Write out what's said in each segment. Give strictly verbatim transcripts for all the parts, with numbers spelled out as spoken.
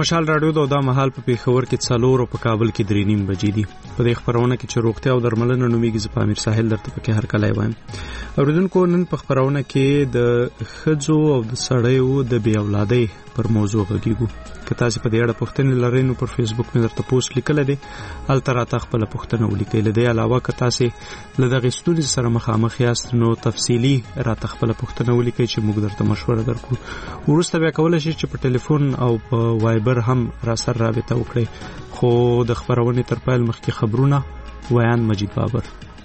مشال رادیو د دا مهال په پیښور کې څلور او په کابل کې درې نیم بجې دي. په دې خبرونه کې چې روغتیا او درملنه نومیږي زه پامیر ساحل درته پکې هر کله وایم. اوریدونکو نن په خبرونه کې د ښځو او د سړیو د بې اولادۍ پر موضوع غږیږو. که تاسو په دې اړه پوښتنې لرئ نو پر فیسبوک مې درته پوسټ لیکلی دی، هلته راته خپله پوښتنه ولیکئ. له دې علاوه که تاسې له دغې ستونزې سره مخامخ یاست نو تفصیلي راته خپله پوښتنه ولیکئ چې موږ درته مشوره درکړو. وروسته بیا کولی شئ چې په ټلیفون او په وایبر هم را سره رابطه وکړئ. خو د خبرونې تر پیل مخکې خبرونه ویان مجید بابر.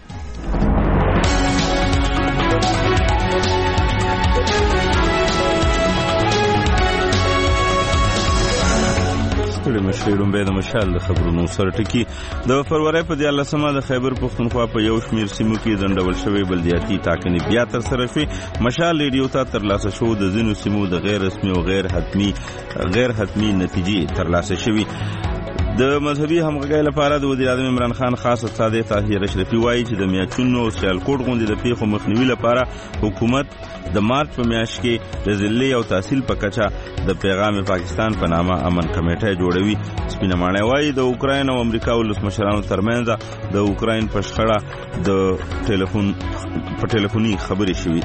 مشیرون به د مشال د خبرونو سره ټکی د فروری په دیارلسمه د خیبر پښتونخوا په یو شمیر سیمو کې ځنډول شوی بلدیاتي ټاکنې بیا تر سره شوې. مشال ریډیو ته ترلاسه شو د ځینو سیمو د غیر رسمي او غیر حتمی غیر حتمی نتیجې ترلاسه شوې. د مذهبي همغږۍ لپاره د وزیر اعظم عمران خان خاص استاد طاهر اشرفي وایي چې د میاچونو او سیالکوټ غونډې د پیښو مخنیوي لپاره حکومت د مارچ په میاشت کې د ضلعي او تحصیل په کچه د پیغام پاکستان په نامه امن کمیټه جوړوي. سپینه ماڼۍ وایي د اوکراین او امریکا ولسمشرانو ترمنځ د اوکراین په شخړه د ټلیفون په ټلیفوني خبرې شوې.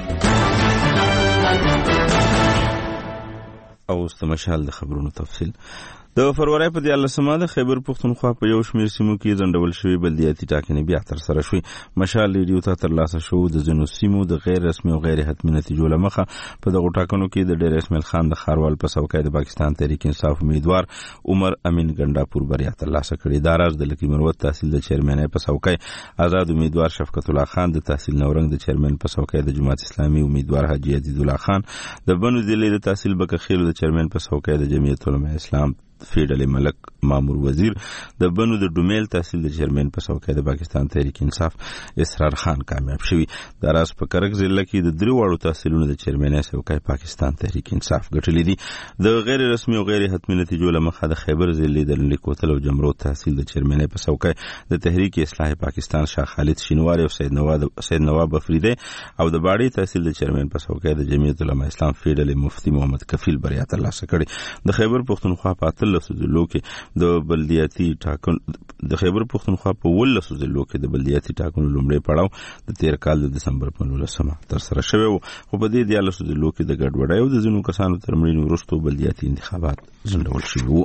او اوس د مشال د خبرونو تفصیل. د فروری په دیارلسمه د خیبر پښتونخوا په یو شمیر سیمو کې ځنډول شوی بلدیاتي ټاکنې بیا تر سره شوې. مشال ریډیو ته ترلاسه شو د ځینو سیمو د غیر رسمي او غیر حتمي نتیجو له مخه په دغو ټاکنو کې د ډیر اسماعیل خان د خاروال په څوکۍ د پاکستان تحریک انصاف امیدوار عمر امین ګنډاپور بریا ترلاسه کړې. دا راز د لکي مروت تحصیل د چیرمن په څوکۍ آزاد امیدوار شفقت الله خان د تحصیل نورنګ د چیرمن په څوکۍ د جماعت اسلامي امیدوار حاجی عزیز الله خان د بنو ضلع د تحصیل بکخیلو د چیرمن په څوکۍ د جمعیت علماء اسلام فیډل ملک مامور وزیر د بنو د ډومیل تحصیل د چیرمن په څوکۍ د پاکستان تحریک انصاف اسرار خان کامیاب شوی. د راز په کرک ضلع کې د درې واړو تحصیلونو د چیرمن څوکۍ پاکستان تحریک انصاف ګټلې دي. د غیر رسمي او غیر حتمي نتیجو له مخه د خیبر ضلع د لیکوتل او جمرو تحصیل د چیرمن په څوکۍ د تحریک اصلاح پاکستان شاه خالد شینواری او سید نواب سید نواب افریدی او د باړی تحصیل د چیرمن په څوکۍ د جمعیت علماء اسلام فیډل مفتی محمد کفیل بریا ترلاسه کړې. د خیبر پښتونخوا په اتلسو ضلعو کې د بلدیاتي ټاکنو د خیبر پښتونخوا په ولسو ضلعو کې د بلدیاتي ټاکنو لومړی پړاو د تیر کال د دسمبر په نولسمه تر سره شوی و. خو په دې دیارلسو ضلعو کې د ګډوډۍ او د ځینو کسانو تر مړینې وروسته بلدیاتي انتخابات ځنډول شوي وو.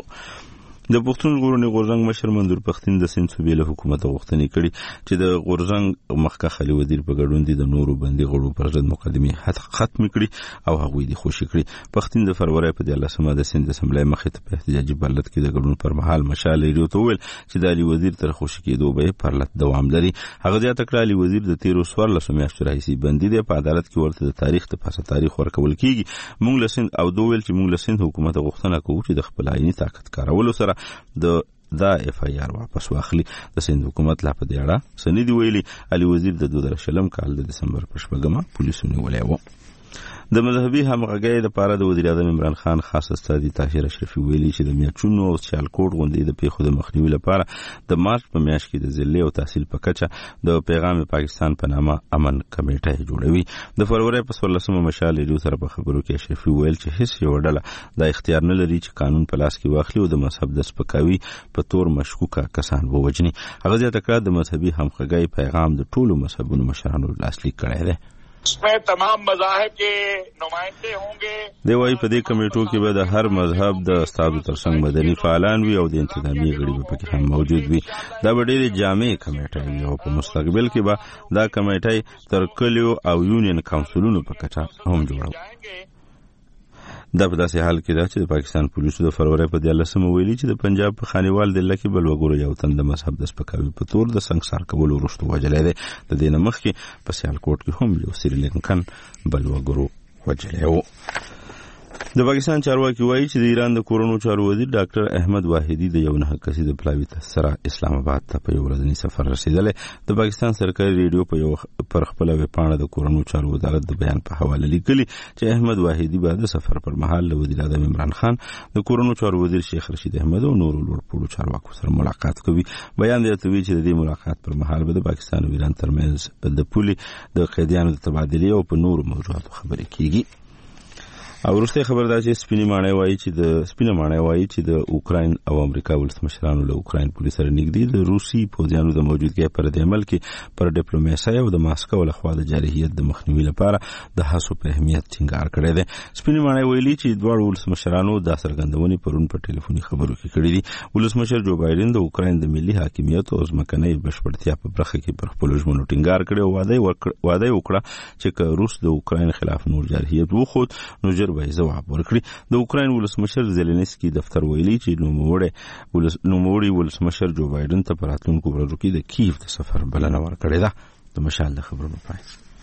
د پښتون ژغورنې غورځنګ مشر منظور پښتين د سند صوبې له حکومت غوښتنې کړي چې د غورځنګ مخکښ علي وزیر په ګډون دي د نورو بندي غړو پر ضد مقدمې ختم کړي او هغوی دي خوشي کړي. پښتين د فروری په دیارلسمه د سند اسمبلی مخې ته په احتجاجي بلد کې د ګډون پر مهال مشال ریډیو ته وویل چې د علي وزیر تر خوشي کېدو به پرلط دوام لري. هغه زیاته کړه علي وزیر د تیرو څوارلسو میاشتو راهیسې بندي دی، په عدالت کې ورته د تاریخ ته پاسه تاریخ ورکول کیږي. موږ له سند او دوه ویل چې موږ له سند حکومت غوښتنه کوو چې د خپل عیني طاقت کارولو سره د دا اف ای آر واپس واخلي. د سند حکومت لا په دې اړه سندې ویلي. علي وزیر د دوه زره شلم کال د دسمبر په شپږمه پولیسو نیولی و. د مذهبي همغږۍ لپاره د وزیر اعظم عمران خان خاص استاد طاهر اشرفي ویلي چې د میاچونو او سیالکوټ غونډې د پیښو د مخنیوي لپاره د مارچ په میاشت کې د ضلعي او تحصیل په کچه د پیغام پاکستان په نامه امن کمیټه جوړوي. د فروری په څوارلسمه مشال ریډیو سره په خبرو کې اشرفي ویل چې هیڅ یو ډله دا اختیار نه لري چې قانون په لاس کې واخلي او د مذهب د سپکاوي په تور مشکوکه کسان ووجني. هغه زیاته کړه د مذهبي همغږۍ پیغام د ټولو مذهبونو مشرانو لاسلیک کړی دی. इसमें तमाम मज़ाहिब के नुमाइंदे होंगे. دی وايي په دې کمیټو کې به د هر مذهب د استادو ترڅنګ مدني فعالان وي او د انتظامی غړي به پکې هم موجود وي. دا به ډېرې جامع کمیټه وي او په مستقبل کې به دا کمیټه تر کلیو او یونین کونسلونو په کچه هم جوړو. دا په داسې حال کې ده چې د پاکستان پولیسو د فروری په دیارلسمه ویلي چې د پنجاب په خانیوال ضلع کې بل وګړو یو تن د مذهب د سپکاوي په تور د سنګسار کولو وروسته وژلی دی. د دې نه مخکې په سیالکوټ کې هم یو سریلنکن بل وګړو وژلی و. د پاکستان چارواکي وایي چې د ایران د کورونو چارو وزیر ډاکټر احمد واحدي د یو نه کسیده پلاوي ته سره اسلام آباد ته په یو ورځنی سفر رسیدلی. د پاکستان سرکاري ریډیو په یو پر خپل ویبپاڼه د کورونو چارو وزارت د بیان په حواله لیکلي چې احمد واحدي به د سفر پر مهال له وزیر اعظم عمران خان د کورونو چارو وزیر شیخ رشید احمد او نورو لوړپوړو چارواکو سره ملاقات کوي. بیان دی ته وی چې د دې ملاقات پر مهال به د پاکستان او ایران ترمنځ د پولي د قیدیانو د تبادلې او په نورو موضوعاتو خبرې کیږي. او وروسته خبر دا چې سپینې ماڼۍ وایي چې د سپینې ماڼۍ وایي چې د اوکراین او امریکا ولسمشرانو له اوکراین پولیس سره نږدې د روسي پوځیانو د موجودګۍ پر د عمل کې پر ډیپلوماسۍ او د ماسکو لخوا د جارحیت د مخنیوي لپاره د هڅو په اهمیت ټینګار کړی دی. سپینې ماڼۍ ویلي چې دواړو ولسمشرانو دا څرګندونې پرون په ټلیفوني خبرو کې کړې دي. ولسمشر جو بایدن د اوکراین د ملي حاکمیت او ځمکنۍ بشپړتیا په برخه کې پر خپلو ژمنو ټینګار کړی او واده وکړه چې که روس د اوکراین خلاف نور جارحیت وخود نو ژر به ځواب ورکړي. د اوکراین ولسمشر زيلنسکي دفتر ویلي چې نوموړی ولس نوموړی ولسمشر جو بایدن ته په راتلونکو ورځو کې د کیف د سفر بلنه ورکړې ده. د مشال د خبرونو پای.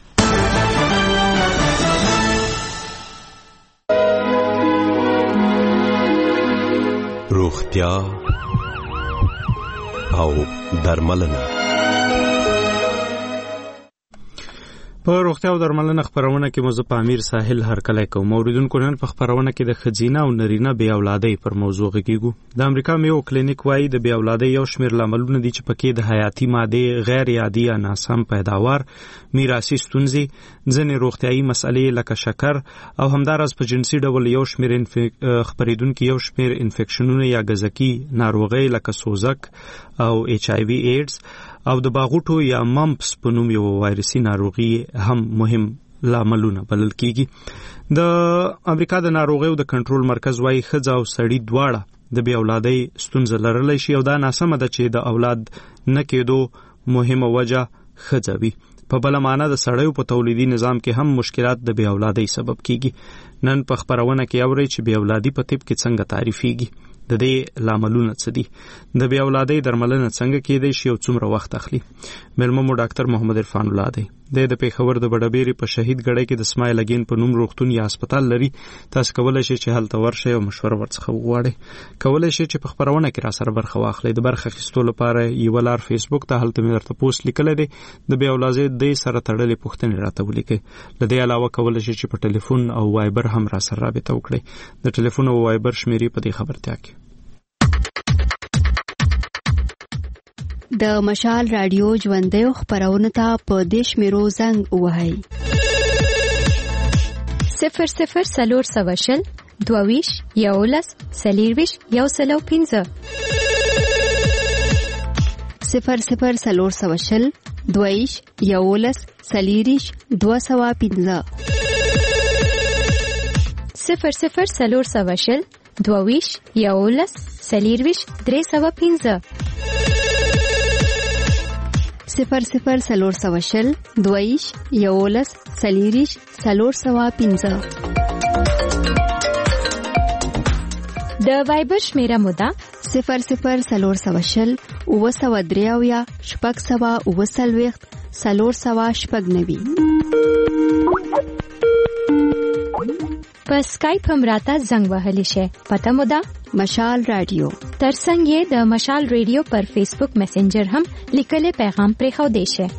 روغتیا او درملنه. په روغتیا او درملنه خبرونه کې مو په امیر ساحل هرکلی کوم. اوریدونکو نن په خبرونه کې د خزینه او نرینه بې اولادۍ پر موضوع غږیږو. د امریکا میو کلینیک وايي د بې اولادۍ یو شمېر لاملونه دي چې پکې د حیاتي ماده غیر عادي یا ناسم پیداوار، میراثي ستونزې، ځینې روغتیايي مسئلې لکه شکر او همدارس په جنسي ډول یو شمېر انف... خبرېدونکو یو شمېر انفیکشنونه یا غذاکي ناروغۍ لکه سوزک او ایچ آی وی ایډز او د باغوټو یا ممپس په نوم یو وایرسي ناروغي هم مهم لاملونه بلل کیږي. د امریکا د ناروغیو د کنټرول مرکز وايي ښځه او سړی دواړه د بې اولادۍ ستونزه لرلی شي او دا ناسمه ده چې د اولاد نه کېدو مهمه وجه ښځه وي. په بله معنا د سړیو په تولیدي نظام کې هم مشکلات د بې اولادۍ سبب کیږي. نن په خبرونه کې اورئ چې بې اولادي په طب کې څنګه تعریفېږي، د دې لاملونه څه دي، د بې اولادۍ درملنه څنګه کېدای شي او څومره وخت اخلي. مېلمه مو ډاکټر محمد عرفان الله دی. د پېښور د بډبېرې په شهید ګړۍ کې د اسماعیل اګین په نوم روغتون یا هسپتال لري. تاسو کولای شئ چې هلته ورشئ او مشوره ورڅخه وغواړئ. کولای شئ چې په خبرونه کې را سره برخه واخلئ. د برخه اخیستو لپاره یو لار فیسبوک ته هلته مې درته پوسټ لیکلی دی، د بې اولادۍ سره تړلې پوښتنې راته ولیکئ. له دې علاوه کولای شئ چې په ټلیفون او وایبر هم را سره رابطه وکړئ. د ټلیفون او وایبر شمیرې په دې خبرتیا کې د مشال رادیو ژوندۍ خبرونه ته په دیش میرو زنګ وهاي صفر صفر سلور سواشل دوویش یولس سلیرویش یو سلو پینزه صفر صفر سلور سواشل دوویش یولس سلیریش دو سوا پینزه صفر صفر سلور سواشل دوویش یولس سلیرویش درې سوا پینزه صفر صفر سلور سواشل دویش یولس سلیریش سلور سوا پینزه. د وایبر شمیره مودا صفر صفر سلور سواشل اوه سوا دریاویا شپږ سوا اوه سلویخت سلور سوا شپږ نوي. په سکایپ هم راته زنګ وهلی شي. پته مودا مشال رادیو. ترڅنګ یې د مشال ریډیو پر فیسبوک میسنجر هم لیکلي پیغام پرې خو دی شي.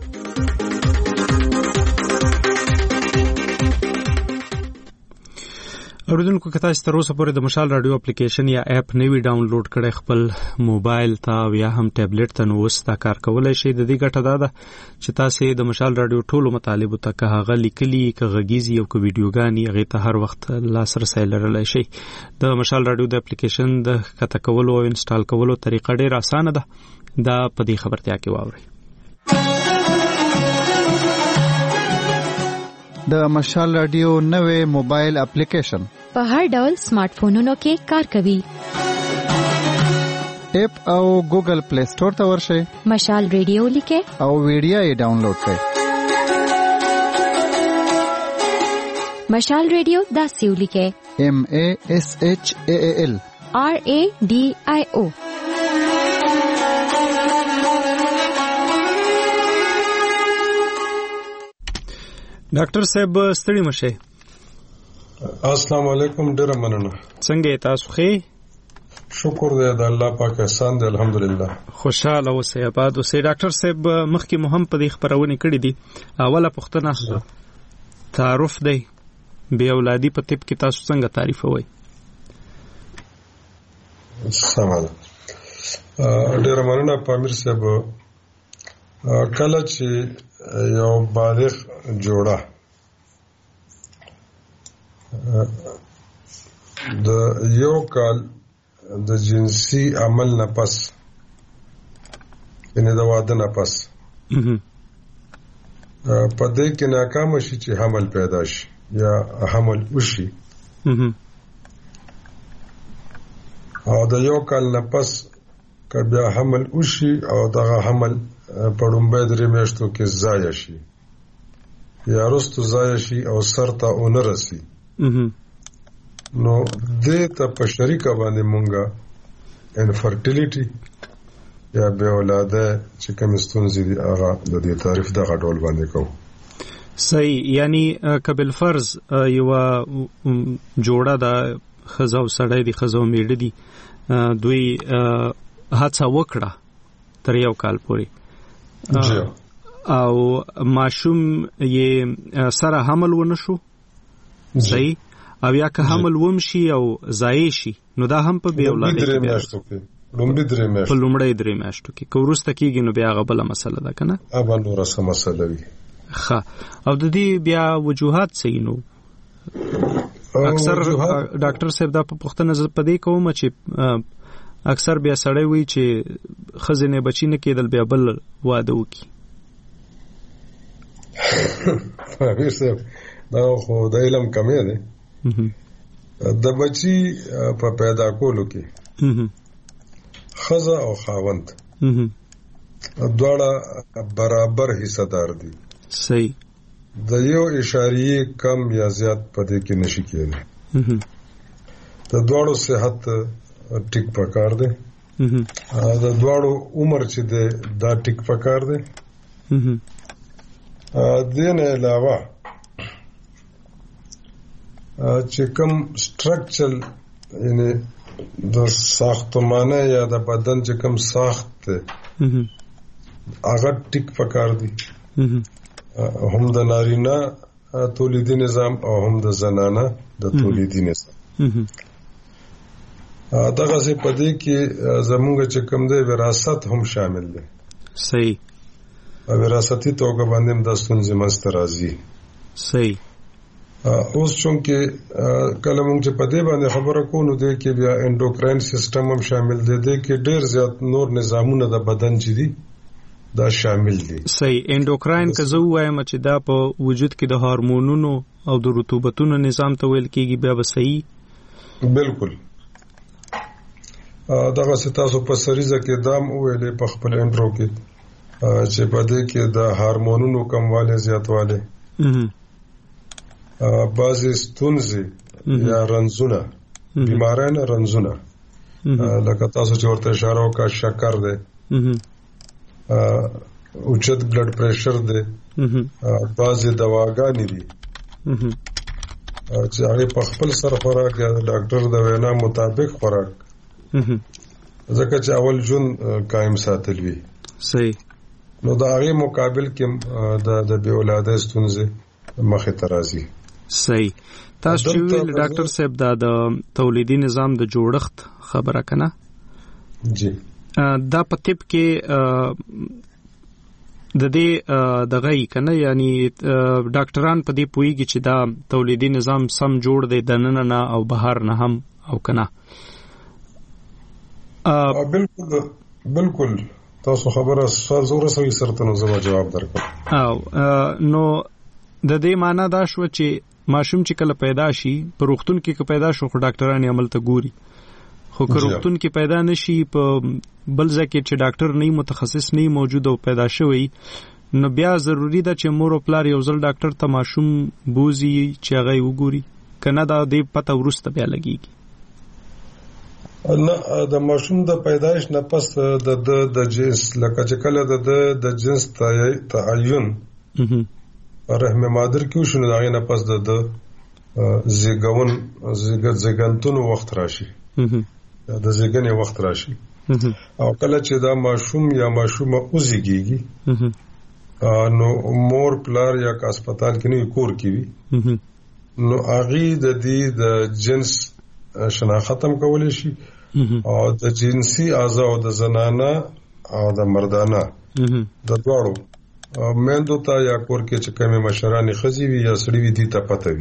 اوریدونکو که تاسو تر اوسه پورې د مشال رادیو اپلیکیشن یا اپ نوی ډاونلوډ کړئ خپل موبایل ته یا هم ټابلیټ ته، نو اوس دا کار کولای شئ. د دې ګټه دا ده چې تاسو د مشال رادیو ټولو مطالبو ته که هغه لیکلي که غږیزي او که ویډیوګانې هغې ته هر وخت لاسرسی لرلی شئ. د مشال رادیو د اپلیکیشن د ښکته کولو او انسټال کولو طریقه ډېره اسانه ده. دا په دې خبرتیا کې واورئ. د مشال رادیو نوې موبایل اپلیکیشن په هر ډول سمارټ فونونو کې کار کوي. اپ او ګوګل پلی سٹور ته ورشئ، مشال ریډیو لیکئ او ویډیو یې ډاونلوډ کړئ. مشال ریډیو داسې ولیکئ ایم ا اس ایچ ا ال آر ا ډي آی او. ډاکټر صاحب ستړي مشه. السلام علیکم، ډیره مننه. څنګه تاسو ښه؟ شکر دی د الله پاک احسان دی، الحمدلله. خوشاله اوسئ، آباد اوسئ. ډاکټر صاحب مخکې مو هم په دې خبرونه کړې دي. اوله پوښتنه تعارف دی، بې اولادي په طب کې تاسو څنګه تعریفوئ؟ سمه ده، ډیره مننه پامیر صاحب. کله چې یو بالغ جوړه د یو کال د جنسي عمل نه پس یعنی د واده نه پس په دې کې ناکام شي چې حمل پیدا شي یا حمل وشي او د یو کال نه پس که بیا حمل وشي او دغه حمل په لومړۍ درې میاشتو کې ضایع شي یا وروسته ضایع شي او سر ته ونه رسي نو دې ته په شریکه باندې مونږه انفرټیلیټي یا بې اولاده چې کوم ستونزې دي هغه د دې تعریف دغه ډول باندې کوو. صحیح، یعنی کبل فرض یو جوړه د ښځه او سړی دي، ښځه او میړه دي، دوی هڅه وکړه تر یو کال پورې او ماشوم یې سره حمل ونه شو، صحیح، او یا که حمل ومشي او ضایع شي نو دا هم په بې اولادۍ کې لومړی درې میاشتو په لومړی درې میاشتو کې که وروسته کېږي نو بیا هغه بله مسله ده که نه؟ هغه نوره څه مسله وي. ښه، او د دې بیا وجوهات څه نو اکثر ډاکټر صاحب دا په پوښتنه زه په دې کوم چې اکثر بیا سړی وایي چې ښځې نه بچي نه کېدل بیا بل واده وکړي. امیر صاحب دا خو د علم کمی دی. د بچي په پیدا کولو کې ښځه او خاوند دواړه برابر حصہ دار دي. صحیح، د یو اشاریه کم یا زیات پدې کې نشي کېدای. د دواړو صحت ټیک پکار دی، د دواړو عمر چې دی دا ټیک پکار دی. دین علاوه چې کوم سټرکچرل یعنی د ساختمانه یا د بدن چې کوم ساخت دی هغه ټیک پکار دی، هم د نارینه تولیدي نظام او هم د زنانه د تولیدي نظام. دغه څه پدې کې زموږ چې کوم دی وراثت هم شامل دی. صحیح، وراثتي توګه باندې د ستونزې منځته راځي. صحیح، اوس چونکه کله موږ چې په دې باندې خبره کوو نو دې کې بیا انډوکراین سیستم هم شامل دی، دې کې ډېر زیات نور نظامونه د بدن چې دي دا شامل دي. صحیح، انډوکراین که زه ووایم چې دا په وجود کې د هارمونونو او د رطوبتونو نظام ته ویل کېږي بیا به صحیح؟ بالکل، دغه څه تاسو په سریزه کې دام وویلې په خپل انټرو کې چې په دې کې د هارمونونو کموالی زیاتوالی، بعضې ستونزې یا رنځونه، بیماران رنځونه لکه تاسو چې ورته اشاره وکړه شکر دی، اوچت بلډ پریشر دی، بعضې دواګانې دي چې هغې په خپل سر خوراک یا د ډاکټر د وینا مطابق خوراک ځکه چې اول ژوند قایم ساتل وي. صحیح، نو د هغې مقابل کې د بې اولادۍ ستونزې مخې ته راځي. صحیح، تاسو چې ویل ډاکټر صاحب دا د تولیدي نظام د جوړښت خبره کنه جی دا په طب کې د دې دغه کنه یعنی ډاکټران په دې پوهیږي چې دا تولیدي نظام سم جوړ دی دننه نه او بهر نه هم او کنه؟ بالکل بالکل، تاسو خبره سوال زوره سوي سره نو زما جواب درکړم. او نو د دې معنی دا شو چې ماشوم چې کله پیدا شي په روغتون کې که پیدا شو خو ډاکټران یې عمل ته ګوري، خو که روغتون کې پیدا نشي په بل ځای کې چې ډاکټر نه متخصص نه موجود او پیدا شوی نو بیا ضروری ده چې مور او پلار یو ځل ډاکټر ته ماشوم بوزي چې هغه وګوري، کنه دا د پته ورسته بیا لګيږي. نه، د ماشوم د پیدایش نه پس د د جنس لکه چې کله د د جنس تعین رحم مادر کې وشو دا غي نه پس د زیګون زیګنتون وخت راشي، د زیګنې وخت راشي، او کله چې دا ماشوم یا ماشومه اوزيږي نو مور پلار یا کا هسپتال کې نه کور کې وي نو اغي د دې د جنس شناختم کولای شي او د جنسي اعضاء د زنانه او د مردانه د دواړو مندو ته یا کور کې چې کومه مشرانې خزي وي یا سړي وي دي ته پته وي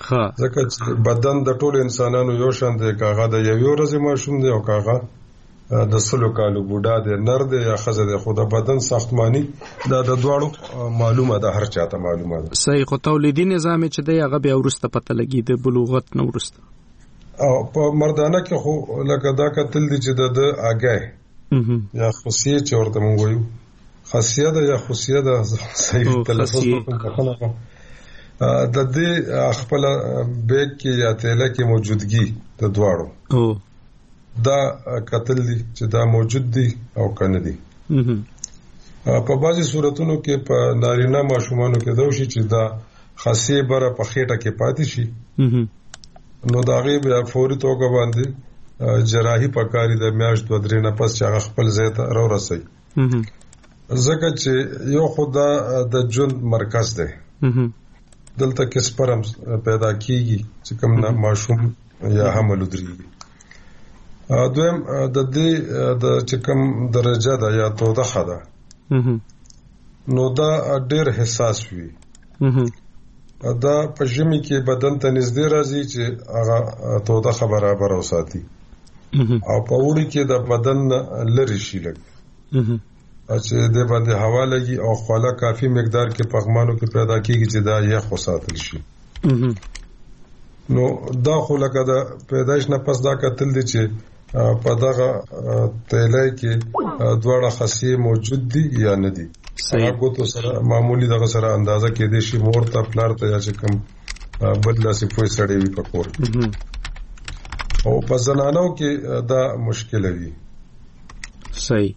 ځکه چې بدن د ټولو انسانانو یو شان دی، کاغه د یوې ورځې ماشوم دی او کاغه د سلو کالو بوډا دی، نر دی یا ښځه دی، خو د بدن ساختماني دا د دواړو معلومه ده، هر چاته معلومه ده. صحیح. خو تولیدي نظام چې دی هغه بیا وروسته پته لګي د بلوغت نه وروسته. او په مردانه کې خو لکه دا کتل دي چې د اگاه یا خصیه چې ورته مونږ وایو، خاصیه ده یا خصیه ده، صحیح تلفظ وکړم، د دې خپل بیگ کې یا تیله کې موجودګي د دواړو دا قتل دي چې دا موجود دي او کنه دي. په بعضي صورتونو کې په نارینه ماشومانو کې دا شي چې دا خاصیه بره په خېټه کې پاتې شي، نو دا غي بیا فوري توګه باندې جراحي پکاري د میاشت دوه درې نه پس چې هغه خپل ځای ته راورسي، ځکه چې یو خدا د ژوند مرکز دی، دلته کې سپرم پیدا کیږي چې کوم ماشوم یا حمل ودرېږي. دویم د دې د چې کوم درجه ده یا توضیح ده، نو دا ډېر حساس وي، دا په ژمي کې بدن ته نږدې راځي چې هغه توضیح برابر وساتي، او په وړي کې د بدن لري شي لګ چې د باندې هوا لګي او خواله کافي مقدار کې پغمانو کې پیدا کیږي چې دا یې خوساتل شي. نو دا خو لکه دا پیدایش نه پس دا کتل دي چې په دغه تیلای کې دواړه خاصیه موجود دي یا نه دي. هغه تو سره معمولی دغه سره اندازه کې دي شي مور ته پلار ته یا چې کوم بدلا سي پوي سړی وي په کور، او په زنانو کې دا مشکل وي. صحیح.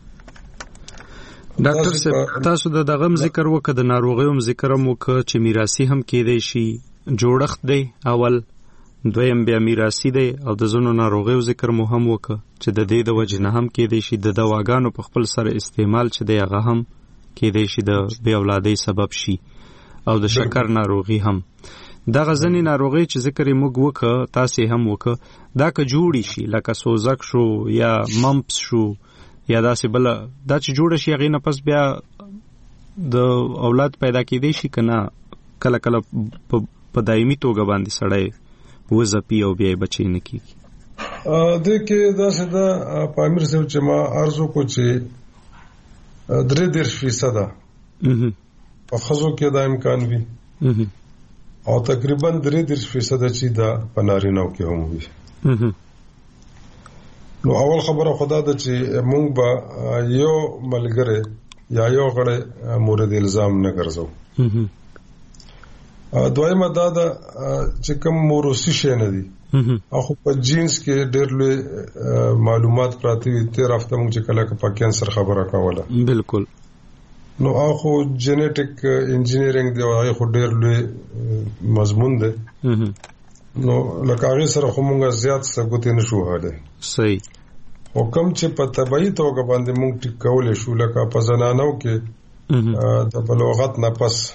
ډاکټر صاحب تاسو د دغه ذکر وکړه، د ناروغیو ذکر هم وکړه چې میراثي هم کېدای شي، جوړښت دی اول، دویم بیا میراثي دی، او د ځینو ناروغیو ذکر مو هم وکړه چې د دې د وجې نه هم کېدای شي د دواګانو په خپل سره استعمال چې دی هغه هم کېدای شي د بې اولادۍ سبب شي، او د شکر ناروغي هم. دغه ځینې ناروغۍ چې ذکر یې موږ وکړه تاسې هم وکړه، دا که جوړې شي لکه سوزک شو یا ممپس شو یا داسې بله، دا چې جوړه شي هغې نه پس بیا د اولاد پیدا کېدای شي که نه، کله کله په دایمي توګه باندې سړی وزپی او بیا بچی نه کیږي. د کې دا څه په امیر صاحب چې ما ارزو کو چې درې دېرش فیصده په ښځو کې دا امکان وي، او تقریبا درې دېرش فیصده چې دا په نارینه‌و کې هم وي. نو اول خبره خدا ده چې مونږ به یو ملګری یا یو غړی مورد الزام نه ګرځو. دویمه دا ده چې کوم موروثي شی نه دي، اخو په جینز کې ډېر لوی معلومات پراته وي. تیر هفته موږ چې کله په کینسر خبره کوله، بالکل، نو اخو جینیټک انجینیرینګ دی او هغه خو ډېر لوی مضمون دی، نو لکه هغه سره خو موږ زیات ثبوت نه شو هاله. صحیح. او کوم چې په طبيعي توګه باندې موږ ټیک کولای شو، لکه په زنانو کې د بلوغت نه پس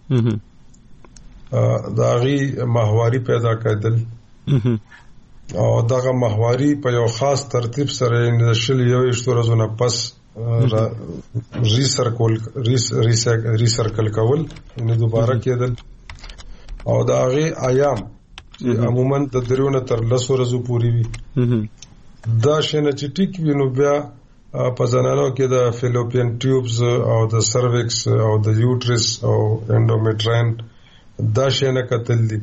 دا غي ماهواري پیدا کېدل، او دغه ماهواري په یو خاص ترتیب سره د شل یو اشتو ورځې نه پس ریسرکل ریسرکل کول یعنی دوباره کېدل، او دا غي ایام چې عموما د دریونه تر لسو ورځې پوري وي، دا شنه چې ټیک وینو بیا په زنانو کې د فیلوپین ټیوبز او د سروکس او د یوټرس او انډومیټراین دا شنه کتل دي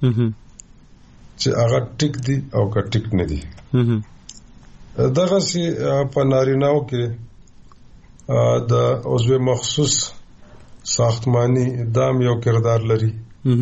چې هغه ټیک دي او که ټیک نه دي. دغه سي په نارینه‌و کې د عضو مخصوص ساختماني دام یو کردار لري.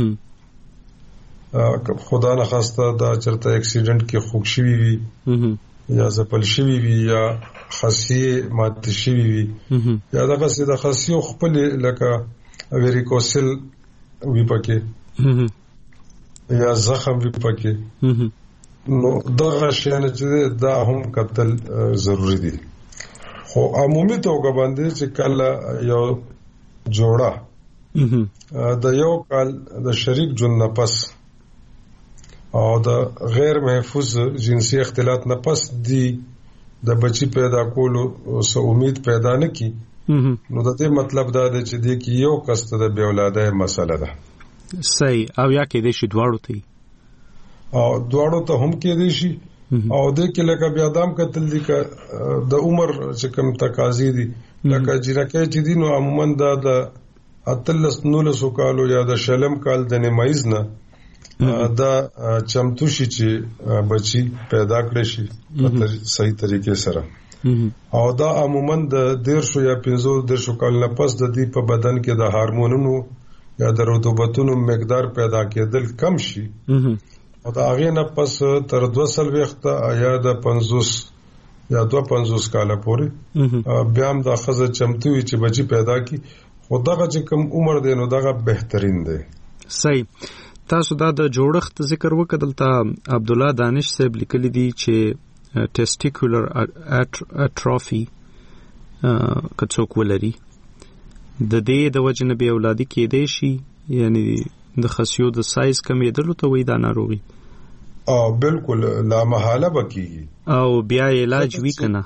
خدا نه خواسته دا چرته اکسیډنټ کې خوږ شوی وي یا زپل شوی وي یا خاصیه ماته شوی وي یا دغه سي د خاصیو خپل لکه ویریکوسل وی پکې یا زخم وی پکې، نو دغه شیانه چې دا هم قتل ضروری دي. خو عمومي توګه باندې چې کله یو جوړه د یو کال د شریک جون نه پس او د غیر محفوظ جنسي اختلاط نه پس دی د بچی پیدا کولو سو امید پیدا نه کی، نو د دې مطلب دا دی چې د یو کس ته د بے اولادۍ مسله ده. صحیح. او یا کې دې شي دواړو ته او دواړو ته هم کې دي شي او د کې لکه بیا دام کتل دي ک د عمر چې کوم تقاضي دي لکه جیرکه چې دي نو عموما دا د اتلس نولس کالو یا د شلم کال د نیمایز نه دا چمتو شي چې بچي پیدا کړي شي په صحیح طریقې سره او دا عموما د دیرشو یا پنځو دیرشو کال نه پس د دې په بدن کې د هورمونونو یا د رطوبتونو مقدار پیدا کېدل کم شي او دا هغه نه پس تر دوه سل وخت یا د پنځوس یا دوه پنځوس کاله پورې بیا هم دا خزه چمتو وي چې بچي پیدا کی خدغه چې کوم عمر دی نو دغه بهترین دی. صحیح. تاسو دا د جوړښت ذکر وکړل ته عبد الله دانش صاحب لیکلي دي چې ټیسټیکولر اټرافي کڅوک ولري د دې د وجه نه به اولادي کېدې شي یعنی د خصیو د سایز کمیدلو ته وې دا ناروغي او بالکل لا محاله بکیږي او بیا علاج وی کنه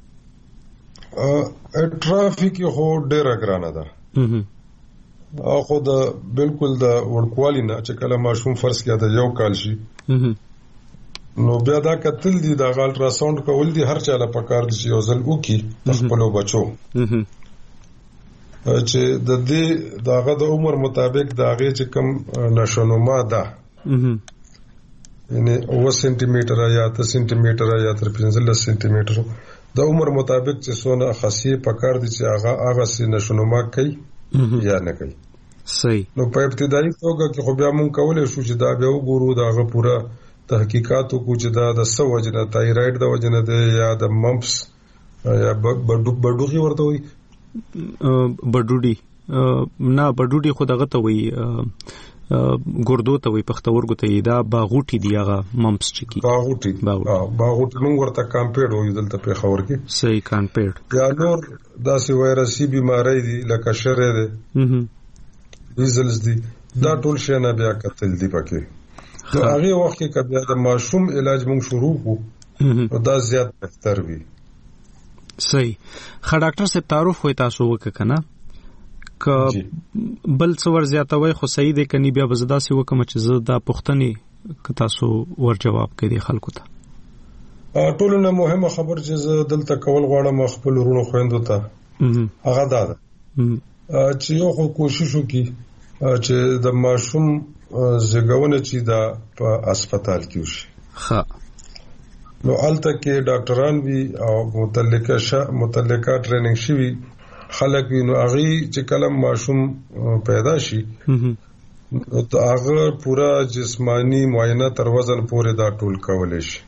اټرافي کې هو ډیره ګرانه ده او خو د بالکل د ورکوالی نه چې کله ماشوم فرض کړه د یو کال شي نو بیا دا کتل دي دا الټرا ساوند کول دي هر چاله پکار دي چې یو ځل وکي خپل بچو چې د دې داغه د عمر مطابق داغه چې کم نشونما ده یعنی اوه سنټي میټر یا ته سنټي میټر یا تر پنځلس سنټي میټر د عمر مطابق چې سونه خاصیه پکار دي چې هغه هغه سي نشونما کوي یا نه کوي. صحیح. نو په ابتدایي توګه کې خو بیا مونږ کولای شو چې دا بیا وګورو داغه پورا تحقیقاتو کو چې دا د سو وجنه تایراید د وجنه ده یا د ممپس یا بډو بډوغي ورته وي بډوډي نه بډوډي خو دغه ته وي ګردو ته وي پختورګو ته دا باغوټي دی هغه ممپس چکی باغوټي باغوټي موږ ورته کامپیډ وي دلته په خبر کې صحیح کامپیډ یا نور داسې وایرسي بیماری دي لکه شره ده ویزلز دي دا ټول شي نه بیا کتل دي پکې نو هغه وخت کې کبه د ماشوم علاج موږ شروع کو دا زیات بهتر وي. صحیح. خا ډاکټر صاحب تعارف وای تاسو وک کنه ک بل څور زیاتوي خو صحیح دی کني بیا بزدا سي وکم چې زه دا پښتني ک تاسو ور جواب کړي خلکو ته ټول نه مهمه خبر چې زه دلته کول غواړم خپل ورونو خويندو ته هغه دا چې یو خو کوشش وکي چې د ماشوم زګونه چې دا په هسپتال کې وشي. ها نو الته کې ډاکټران وی او متعلقه ش متعلقه ټریننګ شوی خلک وی نو هغه چې کلم ماشوم پیدا شي نو هغه پورا جسمانی معاینه تر وزن پورې دا ټول کولای شي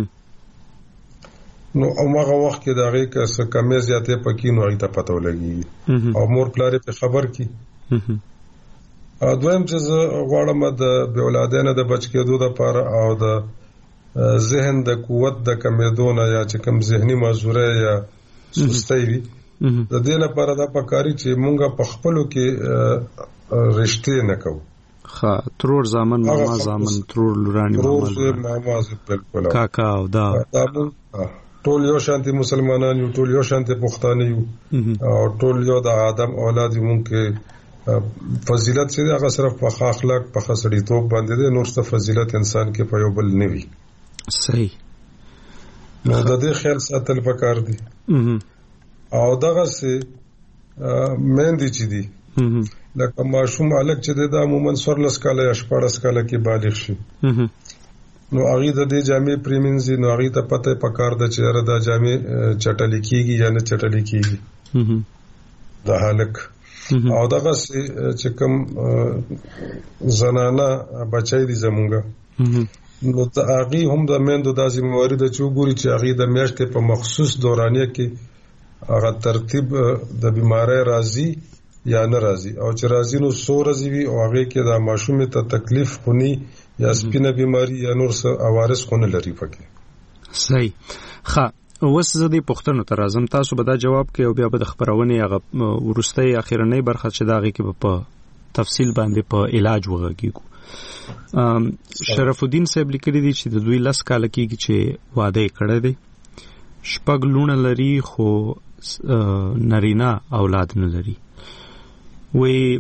نو هغه وخت کې دا غي که کمې زیاتې پکې نو هغه ته پته ولګي او مور پلار په خبر کی ا دویم چې غواړم د بیولادینه د بچ کېدو لپاره او د ذهن د قوت د کمیدونه یا چې کوم ذهني معذوره یا سستی وي د دې لپاره دا پکاري چې مونږه په خپلو کې رښتې نه کوو. ها ترور زامن ماما زامن ترور لورانی ماما ترور ماما بالکل کاکا او دا ټول یو شانتي مسلمانان یو ټول یو شانتي پښتانه یو او ټول یو د آدم اولاد مونږ کې فضیلت چې هغه صرف په اخلاق په خسړی توپ باندې ده نور څه فضیلت انسان کې په یو بل نه وي. صحیح. نو د دې خیال ساتل پکار دي او دغه سه مېندې چې دي لکه ماشوم الګ چې د عموما سورلس کاله یا شپږ کاله کې بالغ شي نو هغه د دې جامې پریمنځي نو هغه ته پته پکار ده چې را د جامې چټل کیږي یا نه چټل کیږي د حالک او دغه چې کوم زنانه بچای دي زمونږه نو ته هغه هم د مېندو د ذمہواری د چوغوري چې هغه د میاشتې په مخصوص دورانیه کې هغه ترتیب د بیماری راځي یا نه راځي او چې راځي نو سو راځي وي او هغه کې د ماشوم ته تکلیف خونی یا سپینه بیماری یا نور څه عوارض خونه لري پکې. صحیح. ښه اوس زه دې پوښتنو ته راځم تاسو به دا جواب کوي او بیا به د خبرونه هغه ورستۍ اخیرنۍ برخه چې دا غي کې په تفصیل باندې په علاج وغږیږو. شرف الدین صاحب لیکلي دي چې د دوی لاس کال کېږي چې واده کړی دی شپږ لونه لري خو نرینا اولاد نه لري وی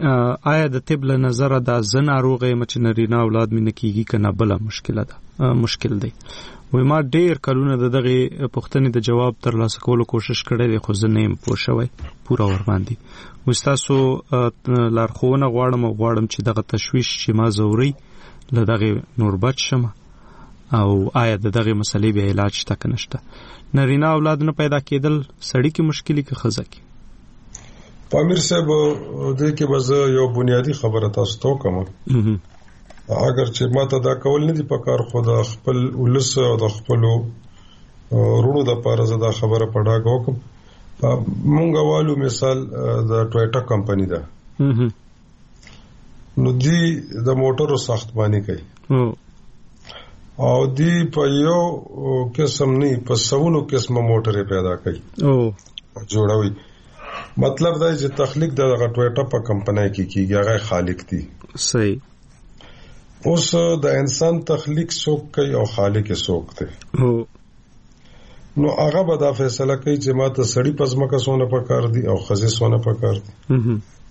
آیا د طب له نظر دا زه ناروغه یم چې نارینه اولاد مې نه کیږي که نه بله مشکله ده مشکل دی وایي ما ډېر کلونه د دغې پوښتنې د جواب ترلاسه کولو کوشش کړی دی خو زه نه یم پوه شوی پوره ورباندې وایي ستاسو لارښوونه غواړم او غواړم چې دغه تشویش چې ما ځوري له دغې نور بچ شم او آیا د دغې مسلې بیا علاج شته که نشته نارینه اولاد نه پیدا کېدل سړي کې مشکلي که ښځه کې پامیر صاحب دې کې به زه یو بنیادی خبره تاسو ته وکړم اگر چې ما ته دا کول نه دي پکار خو د خپل ولس او د خپلو وروڼو دپاره زه دا خبره په ډاګه وکړم مونږ والو مثال د ټویټا کمپنی ده نو دی د موټرو ساختماني کوي او دی په یو قسم نه په سونو قسمه موټرې پیدا کوي جوړوي مطلب دا چې تخلیق د ټویټا په کمپنۍ کې کیږي هغه خالق دي صحیح اوس د انسان تخلیق څوک کوي او خالق یې څوک دی نو هغه به دا فیصله کوي چې ما ته سړی پزماکه سونه پکار دي او خزې سونه پکار دي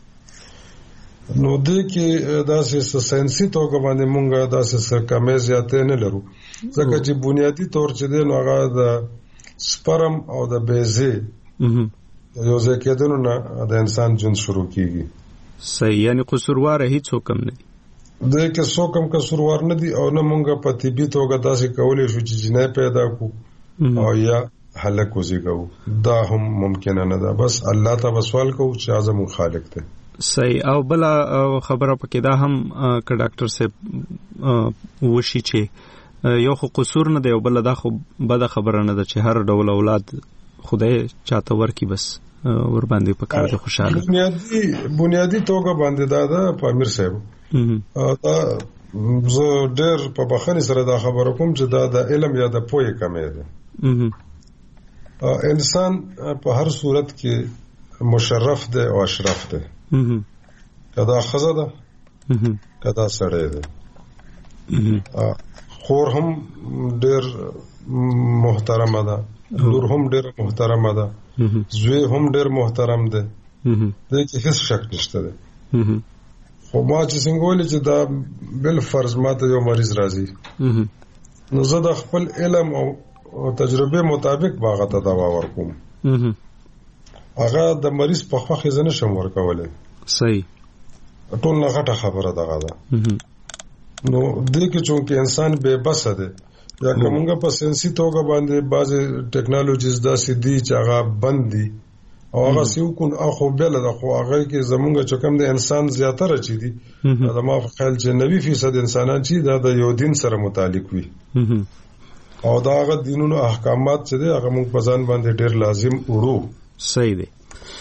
نو دې کې داسې ساينسي توګه باندې مونږه داسې کمې زیاتې نه لرو ځکه چې بنیادی طور چې دی نو هغه د سپرم او د بیزې یو ځای کېدنو نه د انسان ژوند شروع کیږي صحیح یعنی قصوروار هیڅ کم نه دي د کې څوک هم قصوروار نه دي او نه مونږه په طبي توګه داسې کولای شو چې جنای پیدا کو او یا هلاک وزيګو دا هم ممکن نه ده بس الله ته سوال کوو چې اعظم خالق دی صحیح او بل خبره پکې دا هم ک ډاکټر صاحب وشي چې یو خو قصور نه دی او بل دا خو بده خبره نه ده چې هر ډول اولاد خدای چاته ورکی بس ور باندې پکار د خوشاله بنیادی بنیادی توګه باندې دا ده پامیر صاحب دا زه ډېر په بخښنې سره دا خبره کوم چې دا د علم یا د پوهې کمې ده انسان په هر صورت کې مشرف دی او اشرف دی کدا ښځه ده کدا سړی دی خور هم ډېر محترمه ده لور هم ډېر محترمه ده زوی هم ډېر محترم دی دې کې هیڅ شک نشته دی خو ما چې څنګه ویل چې دا بل فرض ماته یو مریض راځي نو زه د خپل علم او تجربه مطابق باغه ته دوا ورکوم هغه د مریض په خوا خزه نشم ورکولای صحیح ټول نه غټه خبره دغه ده نو دې کې چې انسان بے بس دی یا کومه په سنسي توګه باندې بعض ټیکنالوژیز داسې دي چې هغه بند دي او هغه سیو کون اخو بل د خو هغه کې زمونږ چې کوم د انسان زیاتره چي دي دا ما په خیال چې نوي فیصد انسانان چې دا د یو دین سره متعلق وي او دا هغه دینونو احکامات چې دي هغه موږ په ځان باندې ډېر لازم وړو صحیح دی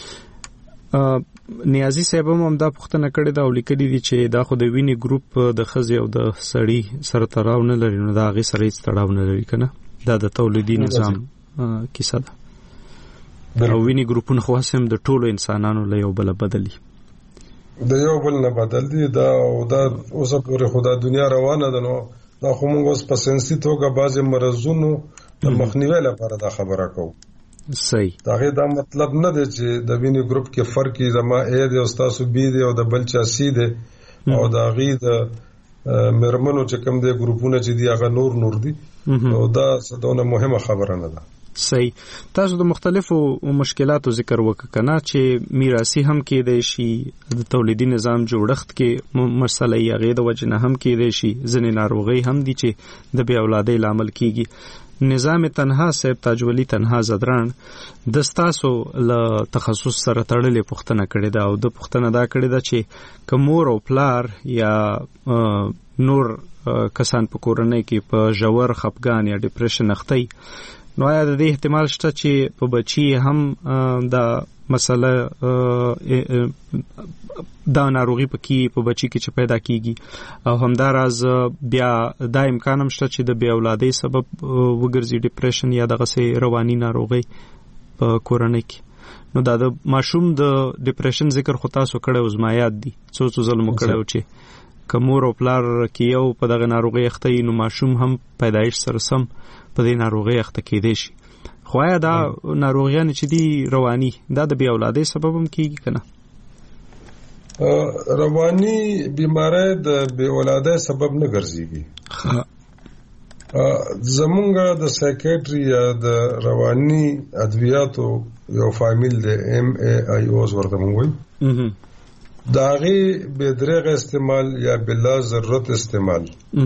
نیازي صاحب هم دا پوښتنه کړې ده او لیکلي دي چې دا خو د ویني ګروپ د ښځې او د سړي سره تړاو نه لري نو دا هغې سره هېڅ تړاو نه لري که نه دا د تولیدي نظام کیسه ده او ویني ګروپونه خو هسې هم د ټولو انسانانو له یو بله بدل دي د یو بل نه بدل دي دا او دا اوسه پورې خو دا دنیا روانه ده نو دا خو موږ اوس په ساینسي توګه بعضې مرضونو د مخنیوي لپاره دا خبره کوو صحیح دا غي دا مطلب نه دی چې د ویني ګروپ کې فرق یې زما اے دی او تاسو بي دی او د بل چا سي دی او دا غي د مرمنو چې کوم دی ګروپونه چې دی هغه نور نور دي او دا څه مهمه خبره نه ده صحیح تاسو د مختلفو مشکلاتو ذکر وکړه کنه چې میراثي هم کېدای شي د تولیدي نظام جوړښت کې مسله یې غي د وجنه هم کېدای شي ځنې ناروغي هم دي چې د بیا اولادۍ لامل کیږي نظام تنها صاحب تاج ولی تنها زدران د ستاسو له تخصص سره تړلې پوښتنه کړې ده او د پوښتنه دا کړې ده چې کمور او پلار یا نور کسان په کورنۍ کې په ژور خپګان یا ډیپریشن اخته نو آیا د دې احتمال شته چې په بچي هم دا مسله دا ناروغي پکې په بچي کې چې پیدا کیږي او همداراز بیا دا امکان هم شته چې د بیا اولادۍ سبب وګرځي ډیپریشن یا دغه سي رواني ناروغي په کورنۍ کې نو دا د ماشوم د ډیپریشن ذکر خو تاسو کړو زمایات دي څو څو ځل مو کړو چې کمور او پلار کې یو په دغه ناروغي اخته نو ماشوم هم پیدایش سره سم په دې ناروغي اخته کېدې شي خو یا دا ناروغیان چې دي رواني دا د بیا اولادۍ سبب هم کیږي کنه رواني بیماری د بې اولادۍ سبب نه ګرځيږي. زمونږ د سایکیټري یا د رواني ادویاتو یو فامیل د ایم ای آی اوز ورته مونږ وایو، د هغې بې درېغه استعمال یا بلا ضرورت استعمال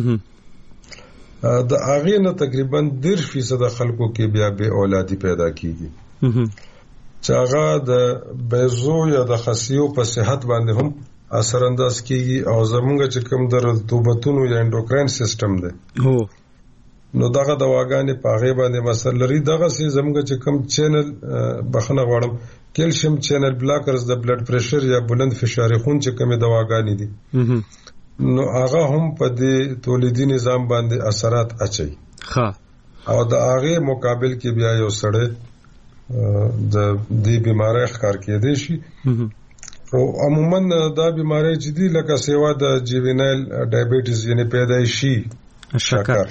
د هغې نه تقریبا دېرش فیصده خلکو کې بیا بې اولادي پیدا کیږي، چې هغه د بیضو یا د خصیو په صحت باندې هم اثر انداز کیږي. او زمونږ چې کوم د رطوبتونو یا انډوکراین سیستم دی نو دغه دواګانې په هغې باندې مثل لري. دغه سي زمونږ چې کوم چینل بخښنه غواړم کیلشیم چینل بلاکرز د بلډ پریشر یا بلند فشار خون چې کومې دواګانې دي نو هغه هم په دې تولیدي نظام باندې اثرات اچي. او د هغې مقابل کې بیا یو سړی د دې بیماری ښکار کېدی شي. او عموما دا بیماری چې دي لکه سیوا د جیوینایل ډایبیټیز یعنی پیدایشي شکر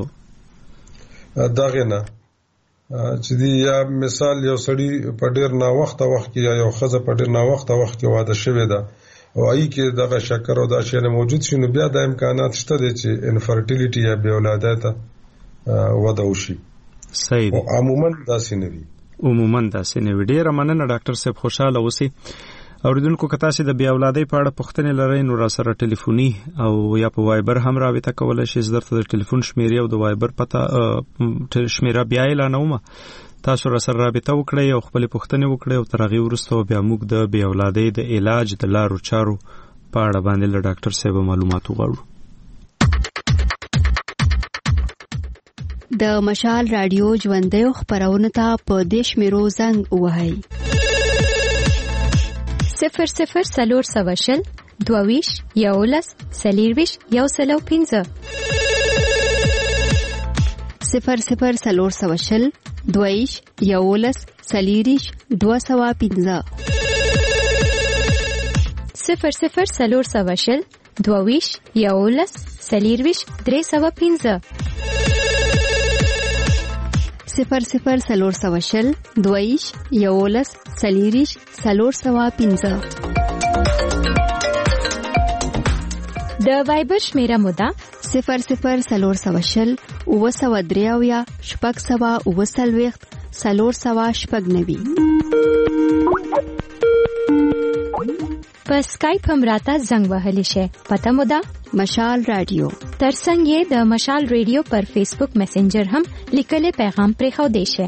دغه نه چې دی یا مثال یو سړی په ډیر نا وخت وخت کې یا یو خزه په ډیر نا وخت وخت کې واده شوی ده او ای کې دغه شکر او دا شی نه موجود شي نو بیا د امکانات شته دي چې انفرټیلیټي یا بې اولادۍ ته وده وشي. صحیح. او عموما داسې نه وي. عموما داسې نه وي. ډیره مننه ډاکټر صاحب، خوشاله اوسئ. اوریدونکو که تاسو د بې اولادۍ په اړه پوښتنې لرئ نو را سره ټلیفوني او یا په وایبر هم رابطه کولای شئ. زه درته د ټلیفون شمیرې او د وایبر پته شمیره بیا اعلانوم، تاسو را سره رابطه وکړئ او خپلې پوښتنې وکړئ او تر هغې وروسته بیا موږ د بې اولادۍ د علاج د لارو چارو په اړه باندې له ډاکټر صاحب معلومات وغواړو. د مشال رادیو ژوندیو خپرونو ته په دې شمیرو زنګ ووهئ: صفر صفر سلور سوه شل دوه یولس څلېرویشت یو سل او پنځه صفر صفر سلور سوه شل دوه یولس څلېرویشت دوه سوه پنځه صفر صفر سلور سوه شل دوه یولس څلېرویشت درې سوه پنځه صفر صفر سلور سوه شل دوه یولس څلېرویشت څلور سوه پنځه. د وایبر شمیره مو ده صفر صفر سلور سوه شل اوه سوه درې اویا شپږ سوه اوه څلوېښت څلور سوه شپږ نوي. په سکایپ هم راته زنګ وهلی شئ. پته مو ده مشال رادیو. ترڅنګ یې د مشال ریډیو پر فیسبوک میسنجر هم لیکلي پیغام پرېښودی شئ.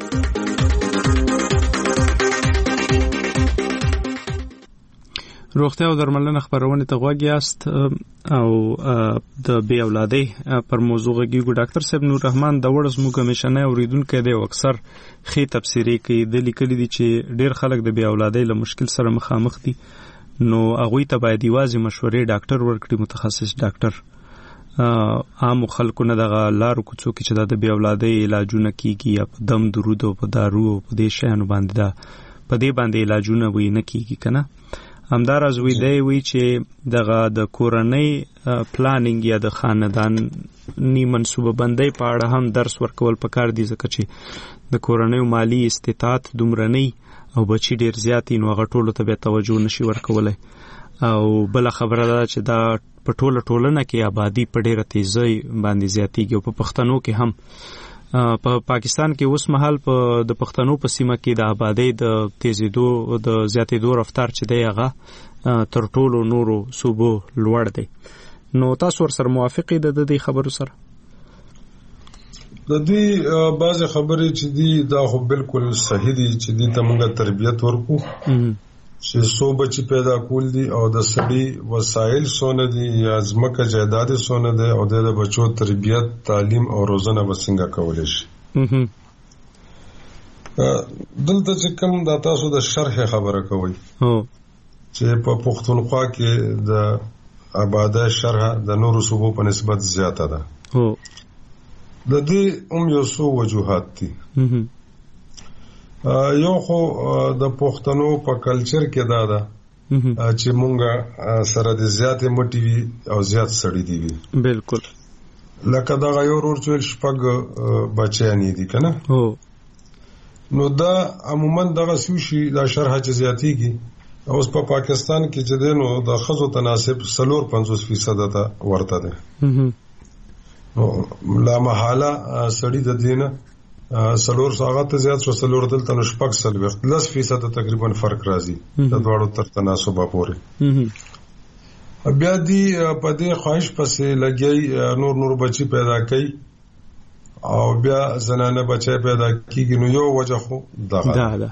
روغتیا او درملنه خبرونه ته غوږ یاست او د بې اولادۍ پر موضوع غږیږو. ډاکټر صاحب نور رحمان د وړ زموږ همیشنی اوریدونکی دی او اکثر ښې تبصرې کوي. د لیکلي دي چې ډېر خلک د بې اولادۍ له مشکل سره مخامخ دي نو هغوی ته باید یوازې مشورې ډاکټر ورکړي، متخصص ډاکټر. عامو خلکو نه دغه لارو کوڅو کې چې دا د بې اولادۍ علاجونه کیږي یا په دم درود او په دارو او په دې شیانو باندې دا په دې باندې علاجونه وي نه کیږي که نه. همداراز وی دی وی چې دغه د کورنۍ پلانینګ یا د خانداني منصوبه بندۍ په اړه هم درس ورکول پکار دي، ځکه چې د کورنۍ مالی استطاعت دومره نه او بچي ډیر زیات نو هغه ټولو ته به توجه نشي ورکولای. او بل خبره ده چې دا په ټوله ټولنه کې آبادی په ډیره تیزی باندې زیاتیږي او په پښتنو کې هم. په پاکستان کې اوس مهال په د پښتنو په سیمه کې د آبادی د تیزیدو د زیاتېدو رفتار چې دی هغه تر ټولو نورو صوبو لوړ دی. نو تاسو ورسره موافقې د دې خبرو سره؟ د دې بعضې خبرې چې دي دا خو بالکل صحیح دي چې دې ته موږ تربیت ورکو چې څو بچي پیدا کول دي او د سړي وسایل څونه دي یا ځمکه جایداد څونه دی او د بچو تربیت تعلیم او روزنه به څنګه کولی شي. دلته چې کوم دا تاسو د شرح خبره کوئ چې په پښتونخوا کې د آبادۍ شرح د نورو صوبو په نسبت زیاته ده. د دې هم یو څو وجوهات دي. یو خو د پښتنو په کلچر کې دا ده چې مونږه سره د زیاتې مټي وي او زیات سړي دي وي. بالکل. لکه دغه یو ورور چې شپږ بچیانې دي که نه؟ نو دا عموما دغه سوشي دا شرحه چې زیاتېږي اوس په پاکستان کې چې دینو د خزو تناسب سلور پنځوس فیصد ته ورته ده. لا محاله سړی د دینه سلور ساغت زیات شو سلور دلته نو شپږ سل وخت لس فیصد تقریبا فرق راځي د دواړو تر تناسب پورې. بیا دی په دې خواهش پسې لګي نور نور بچي پیدا کوي او بیا زنانه بچي پیدا کیږي نو یو وجه خو دغه ده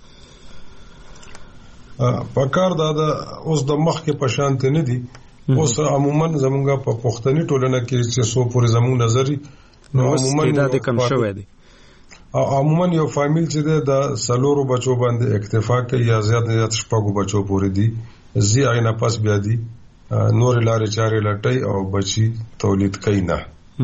پکار دا د اوس د مخ کې پشانت نه دي. اوس عموما زمونږه په پښتني ټولنه کې چې سو پورې زموږ نظری نو عموما د کم شوې دي عموما یو فامیل چې د سلورو بچو باندې اکتفا کوي یا زیات زیات شپږو بچو پورې دي زی عینه پس بیا دي نور لارې چارې لټي او بچي تولید کوي نه.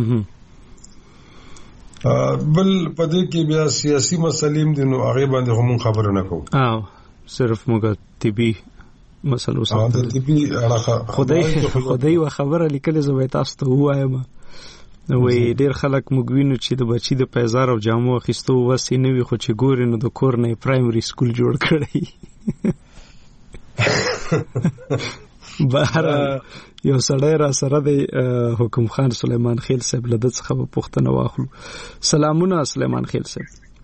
بل پدې کې بیا سیاسي مسلې دي نو هغه باندې هم خبره نه کوو. او صرف موږ طبي مسلو سره طبي خدای خدای و خبره لیکل زوی تاسو ته وایم وې ډیر خلک موږ وینو چې د بچی د پیزار او جامو اخیستو وسې نه وي خو چې ګوري نو د کور نه پرایمري سکول جوړ کړی. بهر یو سړی را سره د حکم خان سلیمان خیل صاحب له د څخه په پښتنه واخلو. سلامونه سلیمان خیل صاحب.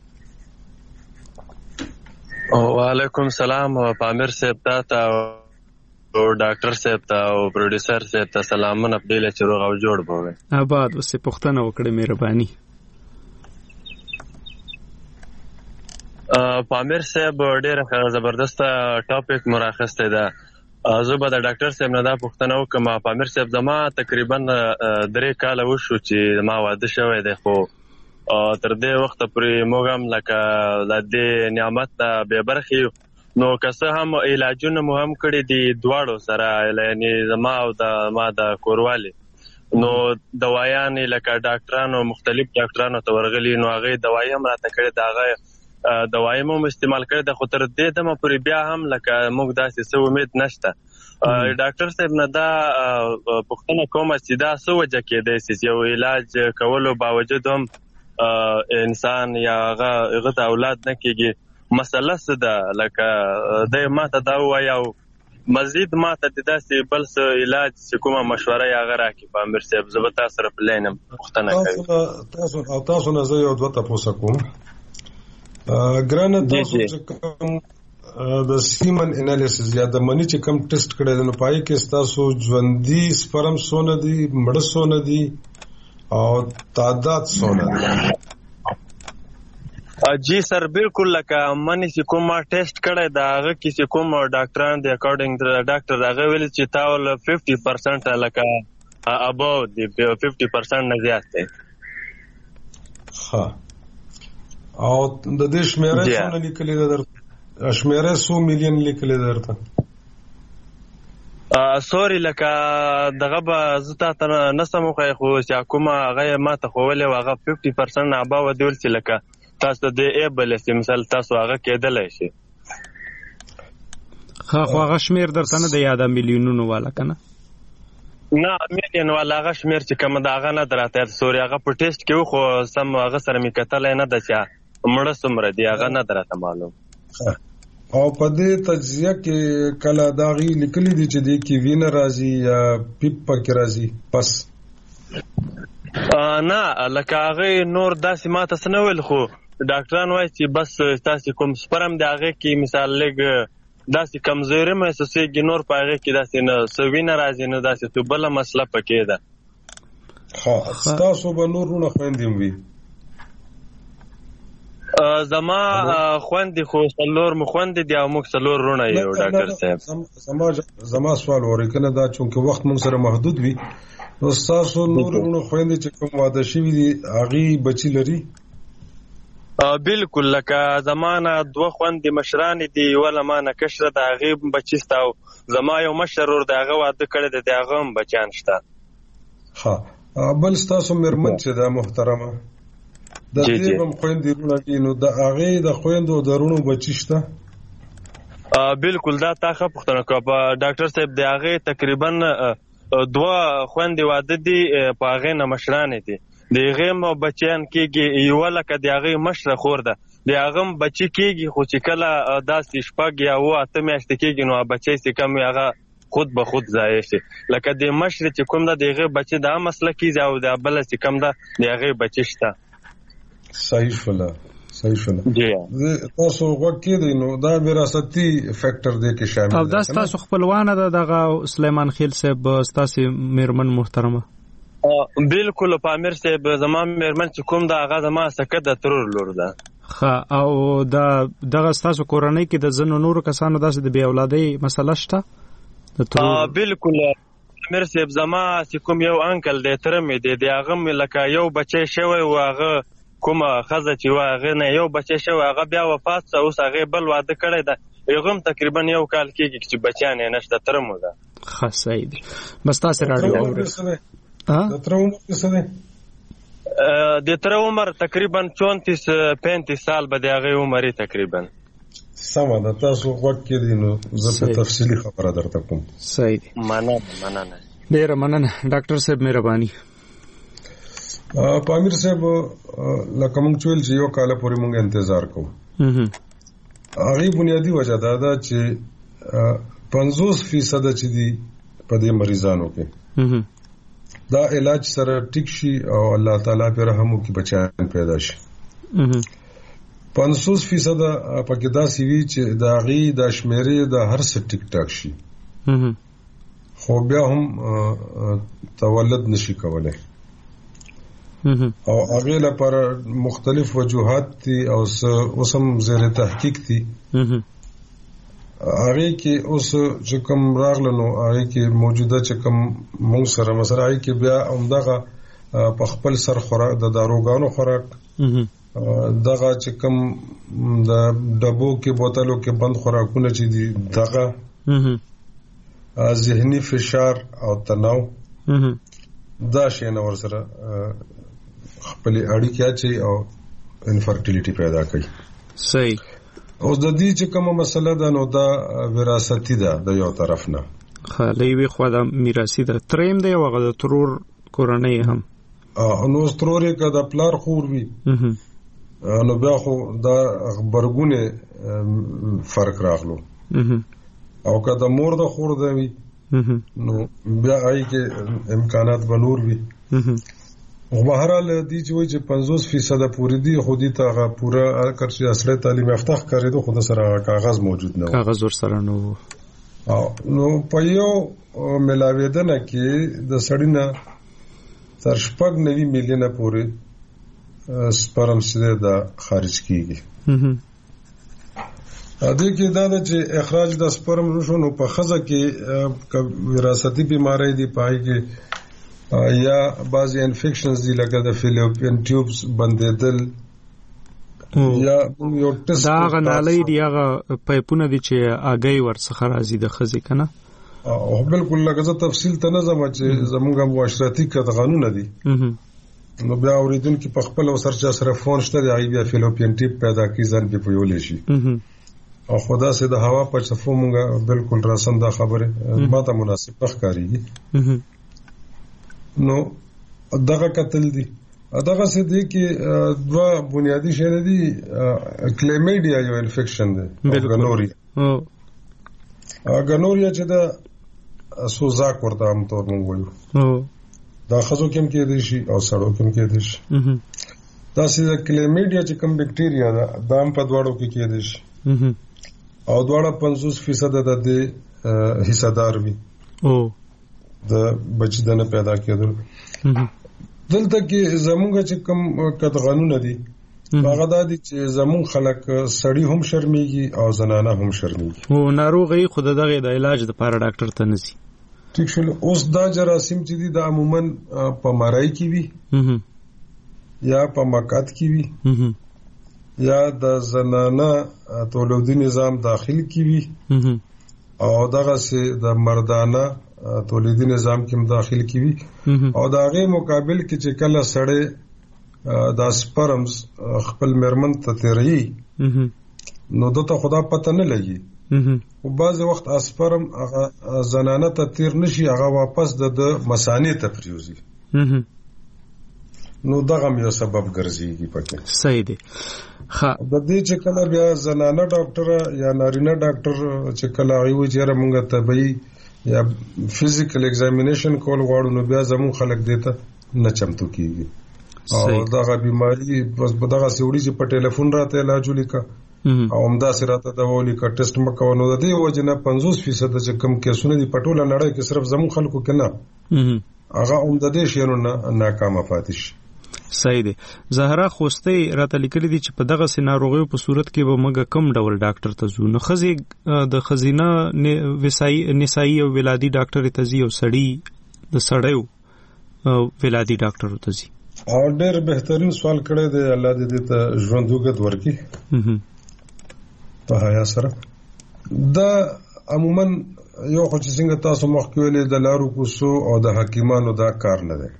وعلیکم سلام پامیر صاحب ته او ډاکټر صاحب ته او پروډوسر صاحب ته سلامونه په دې چې روغ او جوړ بوي. آباد وسه پښتنه وکړه مهرباني. پامیر صاحب ډېر زبردست ټاپک مراخسته ده. زه به د ډاکټر صاحب نه دا پوښتنه وکړم. پامیر صاحب زما تقریبا درې کاله وشو چې ما واده شوی دی خو تر دې وخت پورې موږ هم لکه د دې نعمت بې برخې نو که څه هم علاجونه مو هم کړي دي دواړو سره یعنې زما او د ما د کوروالې نو دوایانې لکه ډاکټرانو مختلف ډاکټرانو ته ورغلي نو هغې دوایي هم راته کړې د هغه دوایي مو استعمال کړی ده خو تر دې دمه پورې بیا هم لکه موږ داسې څه امید نشته. ډاکټر صاحب نه دا پوښتنه کومه چې دا څه وجه کېدی شي چې یو علاج کولو باوجود هم انسان یا هغه ته اولاد نه کېږي مسله څه ده لکه دی ما ته دا ووایه او مزید ما ته د داسې بل څه علاج چې کومه مشوره یې هغه راکړي پامیر صاحب زه به تا سره په لاین یم پوښتنه کوي. تاسو نه زه یو دوه تپوسه کوم ګرانه تاسو چې کوم د سیمن انالیسس یا د منی چې کوم ټیسټ کړی دی نو پای کې تاسو ژوندي سپرم سونه دي مړه سونه دي او تعداد سونه دي؟ جی سر بالکل لکه منی چې کوم ټیسټ کړی دا هغه کې چې کوم ډاکټران دی اکارډینګ د ډاکټر هغه ویل چې تاول ففټي پرسنټ لکه ابو دی ففټي پرسنټ نه زیات دی. ها او د دې شمیره څونه لیکلې ده درته؟ شمیره څو میلیون لیکلې ده درته؟ سوري لکه دغه به زه تا ته نسم وښی خو چې کومه هغه یې ما ته ښوولې وه هغه ففټي پرسنټ نه اباوه دی ویل چې لکه تاسو د ایبل سي مثال تاسو هغه کېدلی شي. ښه خو هغه شمېر درته نه دی یاده میلیونونو والا که نه؟ نه میلیون والا هغه شمېر چې کومه ده هغه نه ده راته یاد سوري هغه په ټیسټ کې و خو سم هغه سره مې کتلی نه ده چې مړه څومره دي هغه نه ده راته معلوم. او په دې تجزیه کې کله دا غي لیکلي دي چې دې کې وینه راځي یا پیپ پکې راځي پس؟ نه لکه هغه نور داسې ما ته څه نه ویل خو ډاکټران وایي چې بس تاسې کوم سپرم د هغې کې مثال لږ داسې کمزوري محسوسېږي نور په هغې کې داسې نه څه وینه راځي نه داسې تو بله مسله پکې ده. ښه ستاسو به نور وروڼه خویندې هم وي؟ زما خویندې خو څلور مو خویندې دي او موږ څلور وروڼه یو ډاکټر صاحب. زما سوال وری که نه دا چونکې وخت موږ سره محدود وي نو ستاسو نور وروڼه خویندې چې کوم واده شوي دي هغې بچي لري؟ بالکل لکه زما نه دوه خویندې مشرانې دي یوه له ما نه کشره ده هغې بچي شته او زما یو مشر ورور د هغه واده کړی دی د هغه هم بچیان شته. ښه بل ستاسو مېرمن چې ده محترمه د دې هم خویندې وروڼه دي نو د هغې د خویندو د وروڼو بچي شته؟ بالکل دا تا ښه پوښتنه کوه په ډاکټر صاحب د هغې تقریبا دوه خویندې واده دي په هغې نه مشرانې دي د هغې هم بچیان کېږي یوه لکه د هغې مشره خور ده د هغه بچی کېږي خو چې کله داسې شپږ یا اوه اته میاشتې کېږي نو بچی چې کم هغه خود به خود ضایع شي. لکه د مشر چې کوم ده د هغې بچی دا مسله کېږي او د بله چې کوم ده د هغې بچی شته. صحیح شوله صحیح شوله. تاسو غوږ کېدئ نو دا وراثتي فیکټر دی کې شامل او دا ستاسو خپلوانه ده دغه سلیمان خیل صاحب ستاسې میرمن محترمه؟ بالکل پامیر صاحب زما میرمن چې کوم ده هغه زما سکه د ترور لور ده. ښه او دا دغه ستاسو کورنۍ کې د ځینو نورو کسانو داسې د بې اولادۍ مسله شته؟ بالکل پامیر صاحب زما چې کوم یو انکل دی تره مې دی د هغه مې لکه یو بچی شوی و هغه کومه ښځه چې وه هغې نه یو بچی شوی هغه بیا وفات شه اوس هغې بل واده کړی ده هغه هم تقریبا یو کال کېږي چې بچیان یې نشته تره مو ده. ښه صحیح دی. بس تاسې راډیو اورئ. د تره عمر څه دی؟ د تره عمر تقریبا چونتیس پینتیس سال به د هغې عمر تقریبا. سمه ده تاسو غوږ کېدئ نو زه په تفصیلي خبره درته کوم. صحیح دی. مننه مننه ډېره مننه ډاکټر صاحب مهرباني. پامیر صاحب لکه موږ چې ویل چې یو کاله پورې موږ انتظار کوو. هغې بنیادي وجه دا ده چې پنځوس فیصده چې دي په دې مریضانو کې دا علاج سره ټیک شي او الله تعالی پې رحم وکړي بچیان پیدا شي. پنځوس فیصده پکې داسې وي چې د هغې دا شمېرې د هر څه ټیک ټاک شي خو بیا هم تولد نشي کولی او هغې لپاره مختلف وجوهات دي او اوس هم زیر تحقیق دي. هغې کې اوس چې کوم راغله نو هغې کې موجوده چې کوم موږ سره مثلا هغې کې بیا همدغه په خپل سر خوراک د داروګانو خوراک دغه چې کوم د ډبو کې بوتلو کې بند خوراکونه چې دي دغه ذهني فشار او تناو دا شیونه ورسره خپلې اړیکې اچوي او انفرټیلیټي پیدا کوي. صحیح. اوس د دې چې کومه مسله ده نو دا وراثتي ده د یو طرف نه. ښه له یوې خوا دا میراثي ده. تریم دی او هغه د ترور کورنۍ هم نو اوس ترور یې که د پلار خور وي نو بیا خو دا غبرګونې فرق راغلو او که د مور د خور ده وي نو بیا هغې کې امکانات به نور وي. خو بهرحال دي چې وایي چې پنځوس فیصده پورې دي خو دې ته هغه پوره اگر چې عصري تعلیم یافته ښکارېدو خو د سره هغه کاغذ موجود نه و کاغذ ورسره نه و. نو په یو ملاوېدنه کې د سړي نه تر شپږ نوي میلیونه پورې سپرم چې دا خارج کېږي. دې کې دا ده چې اخراج د سپرم وشو نو په ښځه کې وراثتي بیماری دي په هغې کې یا بعضې انفیکشنز دي لکه د فیلوپین ټیوبس بندېدل یا یو ټسټ دا هغه نالۍ دي هغه پایپونه دي چې هګۍ ورڅخه راځي د ښځې که نه. او بالکل لکه زه تفصیل ته نه ځم چې زموږ معاشرتي قطغانونه دي نو بیا اورېدونکي په خپل او سر چا سره فون شته دی هغې بیا فیلوپین ټیوب پیدا کړي ځان پې پویولی شي او خو داسې د هوا په څپو مونږ بالکل راسم دا خبرې ما ته مناسب نه ښکارېږي. نو دغه کتل دي دغه څه دی کې دوه بنیادي شیان دي. کلیمیډیا یو انفیکشن دی ګنوریا ګنوریا چې دا سوزاک ورته عام طور مونږ وایو دا ښځو کې هم کېدی شي او سړو کې هم کېدی شي. داسې د کلیمیډیا چې کوم بکټیریا ده دا هم په دواړو کې کېدی شي او دواړه پنځوس فیصده د دې حصهدار وي د بچي د نه پیدا کېدل. دلته کې زمونږ چې کوم قطغانونه دي هغه دا دي چې زمونږ خلک سړي هم شرمېږي او زنانه هم شرمېږي او ناروغۍ خو د دغې د علاج دپاره ډاکټر ته نه ځي. ټیک شول. اوس دا جراثیم چې دي دا عموما په مرۍ کې وي یا په مقعد کې وي یا د زنانه تولدي نظام داخل کې وي او دغسې د مردانه تولیدي نظام کې هم داخل کی وي او د هغې مقابل کې چې کله سړی دا سپرمز خپل میرمن ته تیروي نو دته خدا پته نه لګي او بعضې وخت اسپرم هغه زنانه ته تیر نشي هغه واپس د مثانې ته پریوزي نو دغه هم یو سبب ګرځېږي پکې. صحیح دی. د دې چې کله بیا زنانه ډاکټر یا نارینه ډاکټر چې کله وایي چې موږ طبي یا فزیکل ایگزامینیشن کول غواړو نو بیا زموږ خلک دیته نه چمتو کیږي او دغه بیماری بس دغه سیوړي چې په ټلیفون راته علاج ولیکا او همدا سراته دا ولیکا ټیسټ مکو نو د دې وجنه پنځوس فیصد چې کم کیسونه دي پټوله نړۍ کې صرف زموږ خلکو کې نه هغه هم د دې شیانو نه ناکامه پاتې شي. صحیح دی. زهرا خوستي راته لیکلي دي چې په دغه سيناروغیو په صورت کې به موږ کم ډول ډاکټر ته ځو نو خزي د خزینه وسای نسائی او ولادي ډاکټر ته ځي او سړی د سړیو ولادي ډاکټر ته ځي. او ډېر بهترین سوال کړی دی الله دې ته ژوند وګت ورکړي په حیا سره. دا عموما یو خو چې څنګه تاسو مخکې ویلې د لارو کوسو او د حکیمانو دا کار نه دی.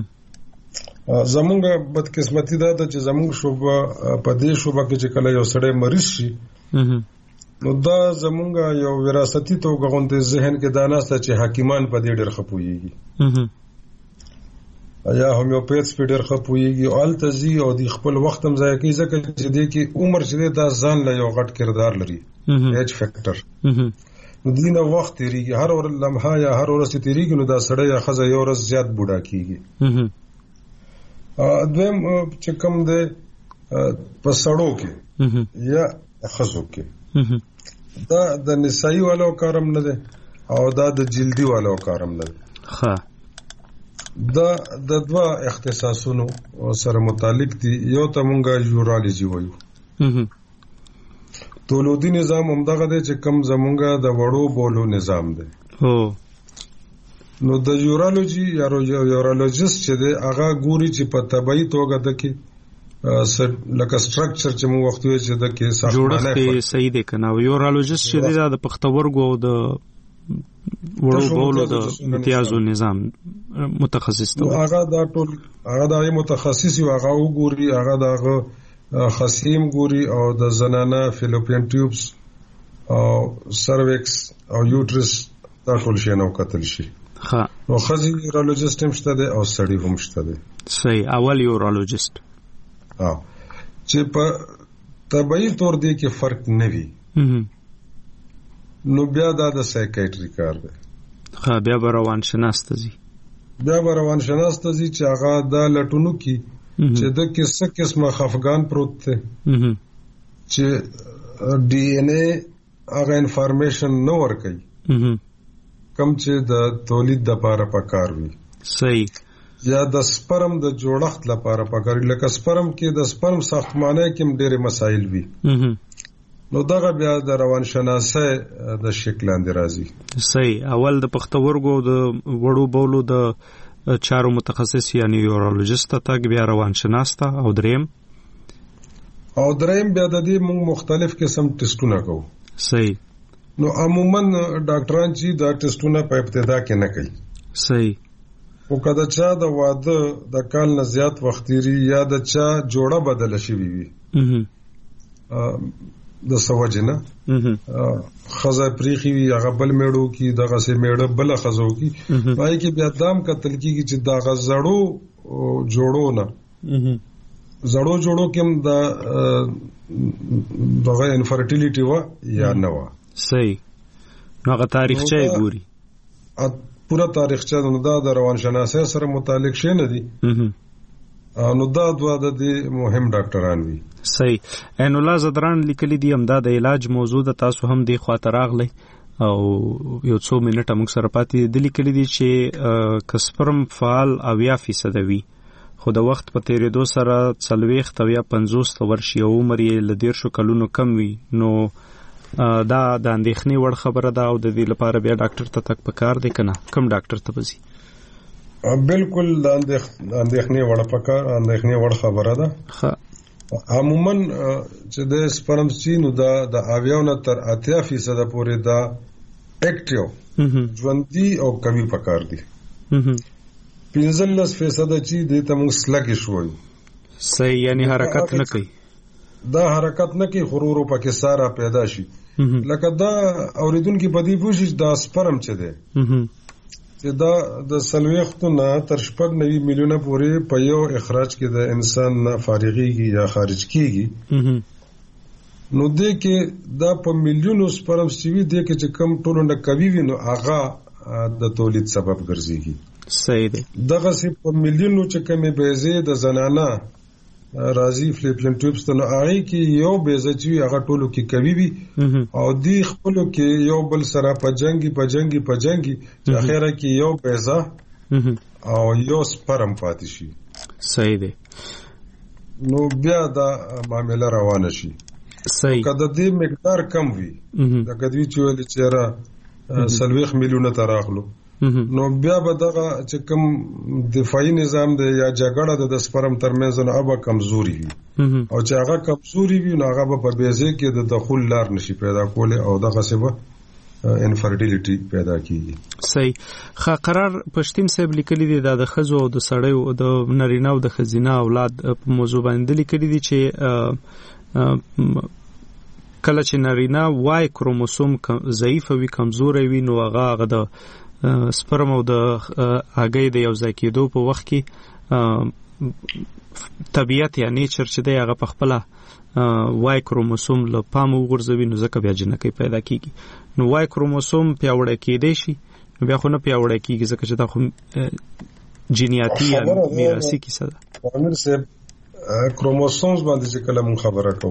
زمونږ بدقسمتي دا ده چې زمونږ شوبه په دې شوبه کې چې کله یو سړی مریض شي نو دا زمونږ یو وراثتي توګه غونډه ذهن کې دا ناسته چې حکیمان په دې ډېر خپويږي یا هومیوپیث په ډېر خپويږي او التزي او د خپل وخت هم ځای کوي ځکه چې دې کې عمر چې دا ځان له یو غټ کردار لري ایج فیکٹر نو دینه وخت تیریږي هر ور لمحه یا هر ورځ تیریږي نو دا سړی یا خزه یو ورځ زیات بوډا کیږي. دویم چې کوم ده په سړو کې یا خزو کې دا د نسائی والو کارم نه ده او دا د جلدی والو کارم نه ده. ها دا د دوا اختصاصونو سره متعلق دي. یو ته مونږه یورالوجي وایو. تولودي نظام همدغه دی چې کوم زمونږه د وړو بولو نظام دی. هو نو د یورالوجي یا یورالوجیست چې دی هغه ګوري چې په طبي توګه د کې لکه سټرکچر چې موږ وخت وی چې د کې ساختمانه جوړښت صحیح دی کنه. یورالوجیست چې دی د پښتورګو او د وړو بولو د امتیازو نظام متخصص دی. هغه دا ټول هغه د متخصص یو هغه وګوري هغه دغه خصیم ګوري او د زنانه فیلوپین ټیوبس او سرویکس او یوټرس دا ټول شي نو کتل شي. ها نو خزي یورالوجیست هم شته دی او سړی هم شته دی. صحیح. اول یورالوجیست ها چې په طبي تور دی کې فرق نه وي نو بیا دا د سایکیاتری کار دی. ها بیا روان شناست دي بیا روان شناست دي چې هغه دا لټونو کې چې د کیسه قسمه خفقان پروت دی چې ډي ان اے هغه انفارمیشن نو ورکړي کم چې د تولید د لپاره پکار وي. صحیح. یا د سپرم د جوړښت لپاره پکار لکه سپرم کې د سپرم ساختمانه کې ډېر مسایل وي نو دغه بیا د روان شناسه د شکل اندر راځي. صحیح. اول د پښتورګو د وړو بولو د چارو متخصص یعنی یورالوجیست ته بیا روان شناسته او دریم او دریم بیا د دې موږ مختلف قسم ټیسټونه کوو. صحیح. نو عموما ډاکټران چې دا ټیسټونه په ابتدا کې نه کوي. صحیح. او کله چې د واده د کال نه زیات وخت لري یا د چا جوړه بدل شي وي د سوجنه خزه پریخي وي هغه بل میړو کې دغه سه میړه بل خزو کې پای کې بیا دام قتل کیږي چې دا غزړو جوړو نه زړو جوړو کې د دغه انفرټیلیټي وا یا نه وا. صحیح. نو هغه تاریخچه ګوري پورا تاریخچه نو دا د روان شناسه سره متعلق شي نه دي نو دا دوا د مهم ډاکټران وي. صحیح. ان الله زدران لیکلي دي امدا د علاج موضوع د تاسو هم دی خاطر راغلی او یو څو منټه موږ سره پاتې د لیکلي دي چې کسپرم فعال اویا فیصد وي خو د وخت په تیریدو سره څلويخ تویا پنځوس ورشي او عمر یې لدیر شو کلونو کم وي نو دا د اندېښنې وړ خبره ده او د دې لپاره بیا ډاکټر ته تک پکار دی کنه کم ډاکټر ته بزي. بالکل د اندېښنې وړ پکار اندېښنې وړ خبره ده. ها عموما چې د سپرم سینو دا د اویاونه تر اتیا فیصد پورې دا اکټیو ژوندۍ او قوي پکار دي. پنځلس فیصد چې د تمو سلګي شوی. صحیح. یعنی حرکت نه کوي. دا حرکت نه کوي خورورو پکې سارا پیدا شي لکه دا اوریدونکو په دې پوښتنه دا سپرم چه ده چې دا د سلويختو نه تر شپږ نوي میلیونه پورې په یو اخراج کې د انسان نه فارغيږي یا خارج کیږي. نو دې کې دا په میلیونو سپرم سیوی دې کې چې کم ټولو نه کوي وي نو هغه د تولید سبب ګرځيږي. صحیح دی. دغه سي په میلیونو چې کمې بیزې د زنانه راځي فلیپلن ټیوبس ته نو هغه کې یو بیزه چې هغه ټولو کې کوي وي او دی خپلو کې یو بل سره په جنگي په جنگي په جنگي چې اخیره کې یو بیزه او یو سپرم پاتې شي. صحیح دی. نو بیا دا معاملې روانه شي. صحیح. کله دې مقدار کم وي دا کدوې چې ولې چیرې سلويخ میلیونه تراغلو نو بیا به دغه چې کوم دفاعي نظام دی یا جګړه د سپرم ترمنځ نه ابا کمزوري وي او چې هغه کمزوري وي نو هغه په بیزه کې د دخول لار نشي پیدا کوله او دغه سبب انفرټیلیټي پیدا کیږي. صحیح. خا قرار پښتين صاحب لیکلي دي د خزو او د سړیو او د نارینه او د خزینه اولاد په موضوع باندې لیکلي دي چې کله چې نارینه وای کروموسوم ضعیف وي کمزور وي نو هغه هغه د سپرم او د هګۍ د یو ځای کېدو په وخت کې طبیعت یا نیچر چې دی هغه په خپل وای کروموسوم له پام وګرځوي نو ځکه بیا جنکۍ پیدا کیږي. نو وای کروموسوم پیاوړی کېدی شي بیا خو نه پیاوړی کیږي ځکه چې دا خو جینیاتي یا میراثي کیسه ده. امیر صاحب کروموسومز باندې چې کله مون خبره کوو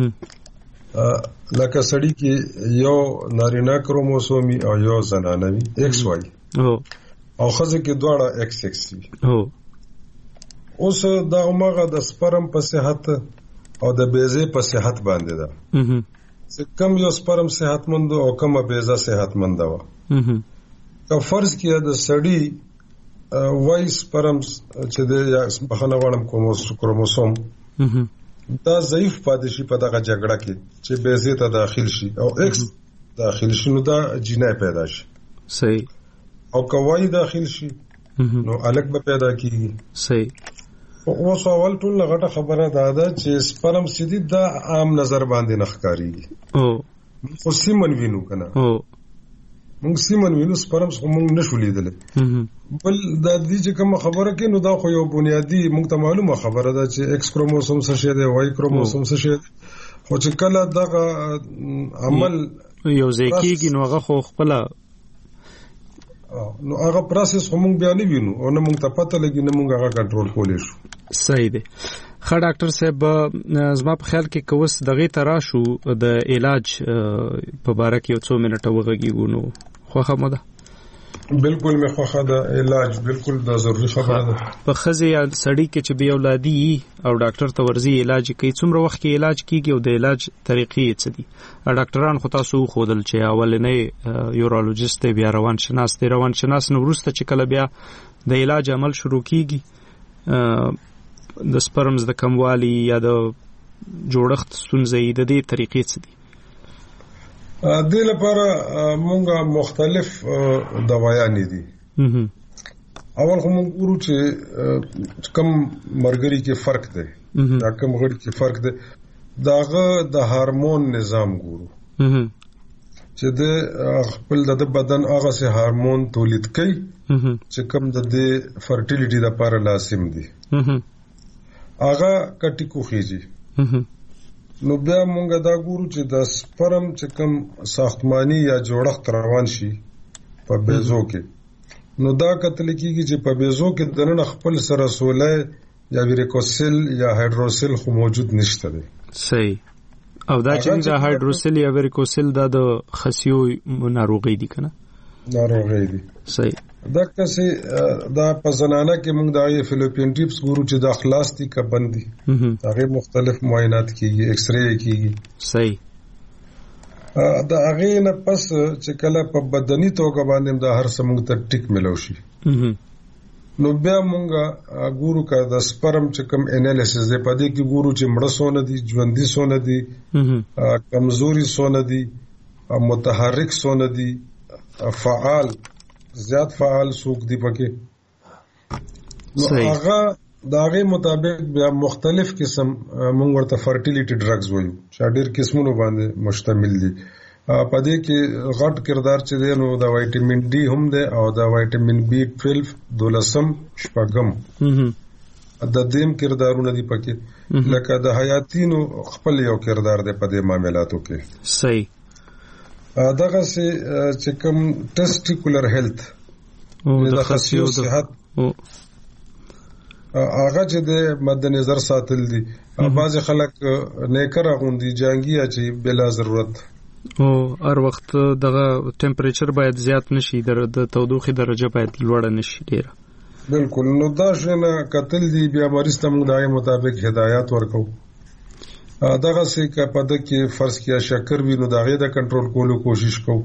لکه سړی کې یو نارینه کروموسومي او یو زنانه وي ایکس واي او خزه کې دواړه ایکس ایکس وي. اوس دا عمره د سپرم په صحت او د بیزه په صحت باندې ده چې کم یو سپرم صحتمند او کم بیزه صحتمند و. که فرض کړه د سړی وای سپرم چې د بخنه غوړم کروموسوم دا ضعیف پاتې شي په دغه جګړه کې چې بیزه ته داخل شي او ایکس داخل شي نو دا جینای پیدا شي. صحیح. او کوای داخل شي نو الګ به پیدا کیږي. صحیح. او سو اول ټول غټه خبره ده دا چې سپرم سیدی دا عام نظر باندې نخکاریږي. او خو سیمن وینو کنه. او موږ سیمن وینو سپرم څو موږ نشو لیدل. بل د دې چې کوم خبره کې نو دا خو یو بنیادی موږ ته معلومه خبره ده چې ایکس کروموسوم څه شی دی وای کروموسوم څه شی دی خو چې کله دغه عمل یو ځکیږي نو هغه خو خپل نو هغه پروسس هم بیا نه وینو او نه موږ ته پته لګي نه موږ هغه کنټرول کولای شو. صحیح دی. خا ډاکټر صاحب زما په خیال کې کوس دغه ترا شو د علاج په باره کې یو څو منټه وغږیږو نو خوخه مده. بالکل مې خوخه د علاج بالکل د ضروري خبره ده. په خزه یا سړی کې چې بیا اولادي او ډاکټر ته ورزي علاج کوي څومره وخت کې علاج کیږي او د علاج طریقې څه دي؟ ډاکټران خو تاسو خودل چې اولنې یورولوژیست بیا روان شناس دی روان شناس نو ورسته چې کله بیا د علاج عمل شروع کیږي د سپرمز د کموالي یا د جوړښت ستونزې د دې طریقې څه دي؟ د دې لپاره مونږه مختلف دوايان دي. اول خو مونږ ورو چې کم مرګري کې فرق دی دا کم غړي کې فرق دی داغه د هورمون نظام ګورو چې د خپل د بدن هغه سه هورمون تولید کوي چې کم د فرټیلیټي لپاره لازم دي هغه کټی کوخیږي. نو بیا مونږ دا ګورو چې د سپرم چې کوم ساختماني یا جوړښت روان شي په بیزو کې نو دا کتل کیږي چې په بیزو کې دنه خپل سره سولې یا ویریکوسل یا هایدروسل خو موجود نشته دی. صحیح. او دا چې دا هایدروسل یا ویریکوسل دا د خصیو ناروغي دي کنه ناروغي دي. صحیح. دا کسي دا په زنانه کې موږ دا فلیپین ټیپس ګورو چې د اخلاص دي کا بندي هغه مختلف معاینات کیږي ایکس رے کیږي. صحیح. دا هغه نه پس چې کله په بدني توګه باندې دا هر څه موږ ته ټیک ملو شي نو بیا موږ ګورو کا د سپرم چې کوم انالیسس دی په دې کې ګورو چې مړه سونه دي ژوندۍ سونه دي کمزوري سونه دي متحرک سونه دي فعال زیات فعال سوق دی پکې نو هغه داغه مطابق بیا مختلف قسم موږ ورته فرټیلیټي ډرګز وایو چې ډېر قسمونو باندې مشتمل دي په دې کې غټ کردار چې دی نو د وایټامین ډي هم دی او د وایټامین بي ټویلو دولسم شپږم د دیم کردارونه دي پکې لکه د حیاتینو خپل یو کردار دی په دې معاملاتو کې. صحیح. دغه چې کوم ټیسټیکولر هیلث د خصیو صحت هغه چې د مد نظر ساتل دي. بعض خلک نیکره غوندي جانګي چې بلا ضرورت او هر وخت دغه ټمپریچر باید زیات نشي، د تودوخې درجه باید لوړه نشي ډیره. بالکل. نو دا شنه قتل دی بیا مریض ته موږ دغه مطابق هدایت ورکو. دغه سې کا پد کې فرض کیا شکر وی نو دغه د کنټرول کولو کوشش کو.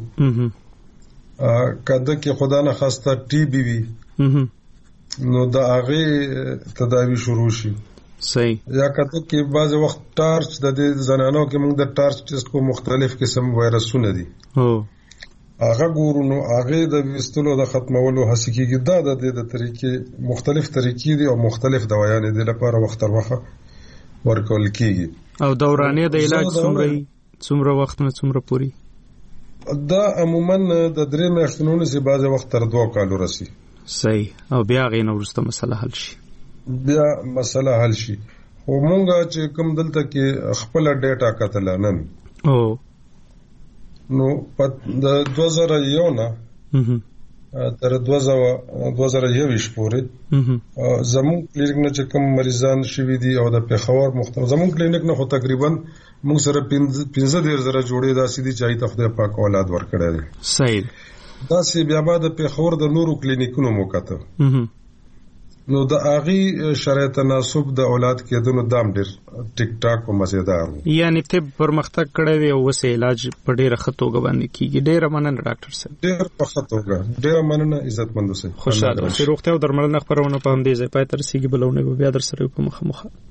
کده کې خدا نه خواسته ټي بي وی نو دا هغه تداوی شروع شي. صحیح. یا کته کې بعض وخت ټارچ د دې زنانو کې موږ د ټارچ ټیسټ کو مختلف قسم وایرسونه دي. هو هغه ګورو نو هغه د وستلو د ختمولو هڅه کیږي. دا د دې د طریقې مختلف طریقې دي او مختلف دوايان دي لپاره وخت تر وخت ورکول کیږي. او دورانه د علاج څومره څومره وخت نه څومره پوری؟ دا عموما د درې میاشتونو نه بعض وخت تر دوه کالو رسی. صحیح. او بیا غي نو ورسته مسله حل شي. بیا مسله حل شي. خو مونږه چې کوم دلته کې خپل ډیټا کتل نن او نو د دوه زره یو نه تر دوه زره یو پورې زموږ کلینیک نه چې کوم مریضان شوي دي او د پیښور مختلف زموږ کلینیک نه خو تقریبا موږ سره پنځه ډیر زره جوړې داسې دي چې ایت خدای پاک اولاد ورکړي دي. صحیح. داسې بیا بعد پیښور د نورو کلینیکونو مو کته نو د اغي شرایط تناسب د اولاد کېدونو دام ډیر ټیک ټاک او مزیدار. یعنی طب پرمختګ کړی دی او وسه علاج په ډیره خطوګه باندې کیږي. ډیره مننه ډاکټر صاحب. ډیر په خطوګه ډیره مننه عزت مند اوسئ. خوشاله اوسئ. روغتیا او درملنه خبرونه په همدې ځای پای تر سیګي بلونه بیا در سره کوم مخه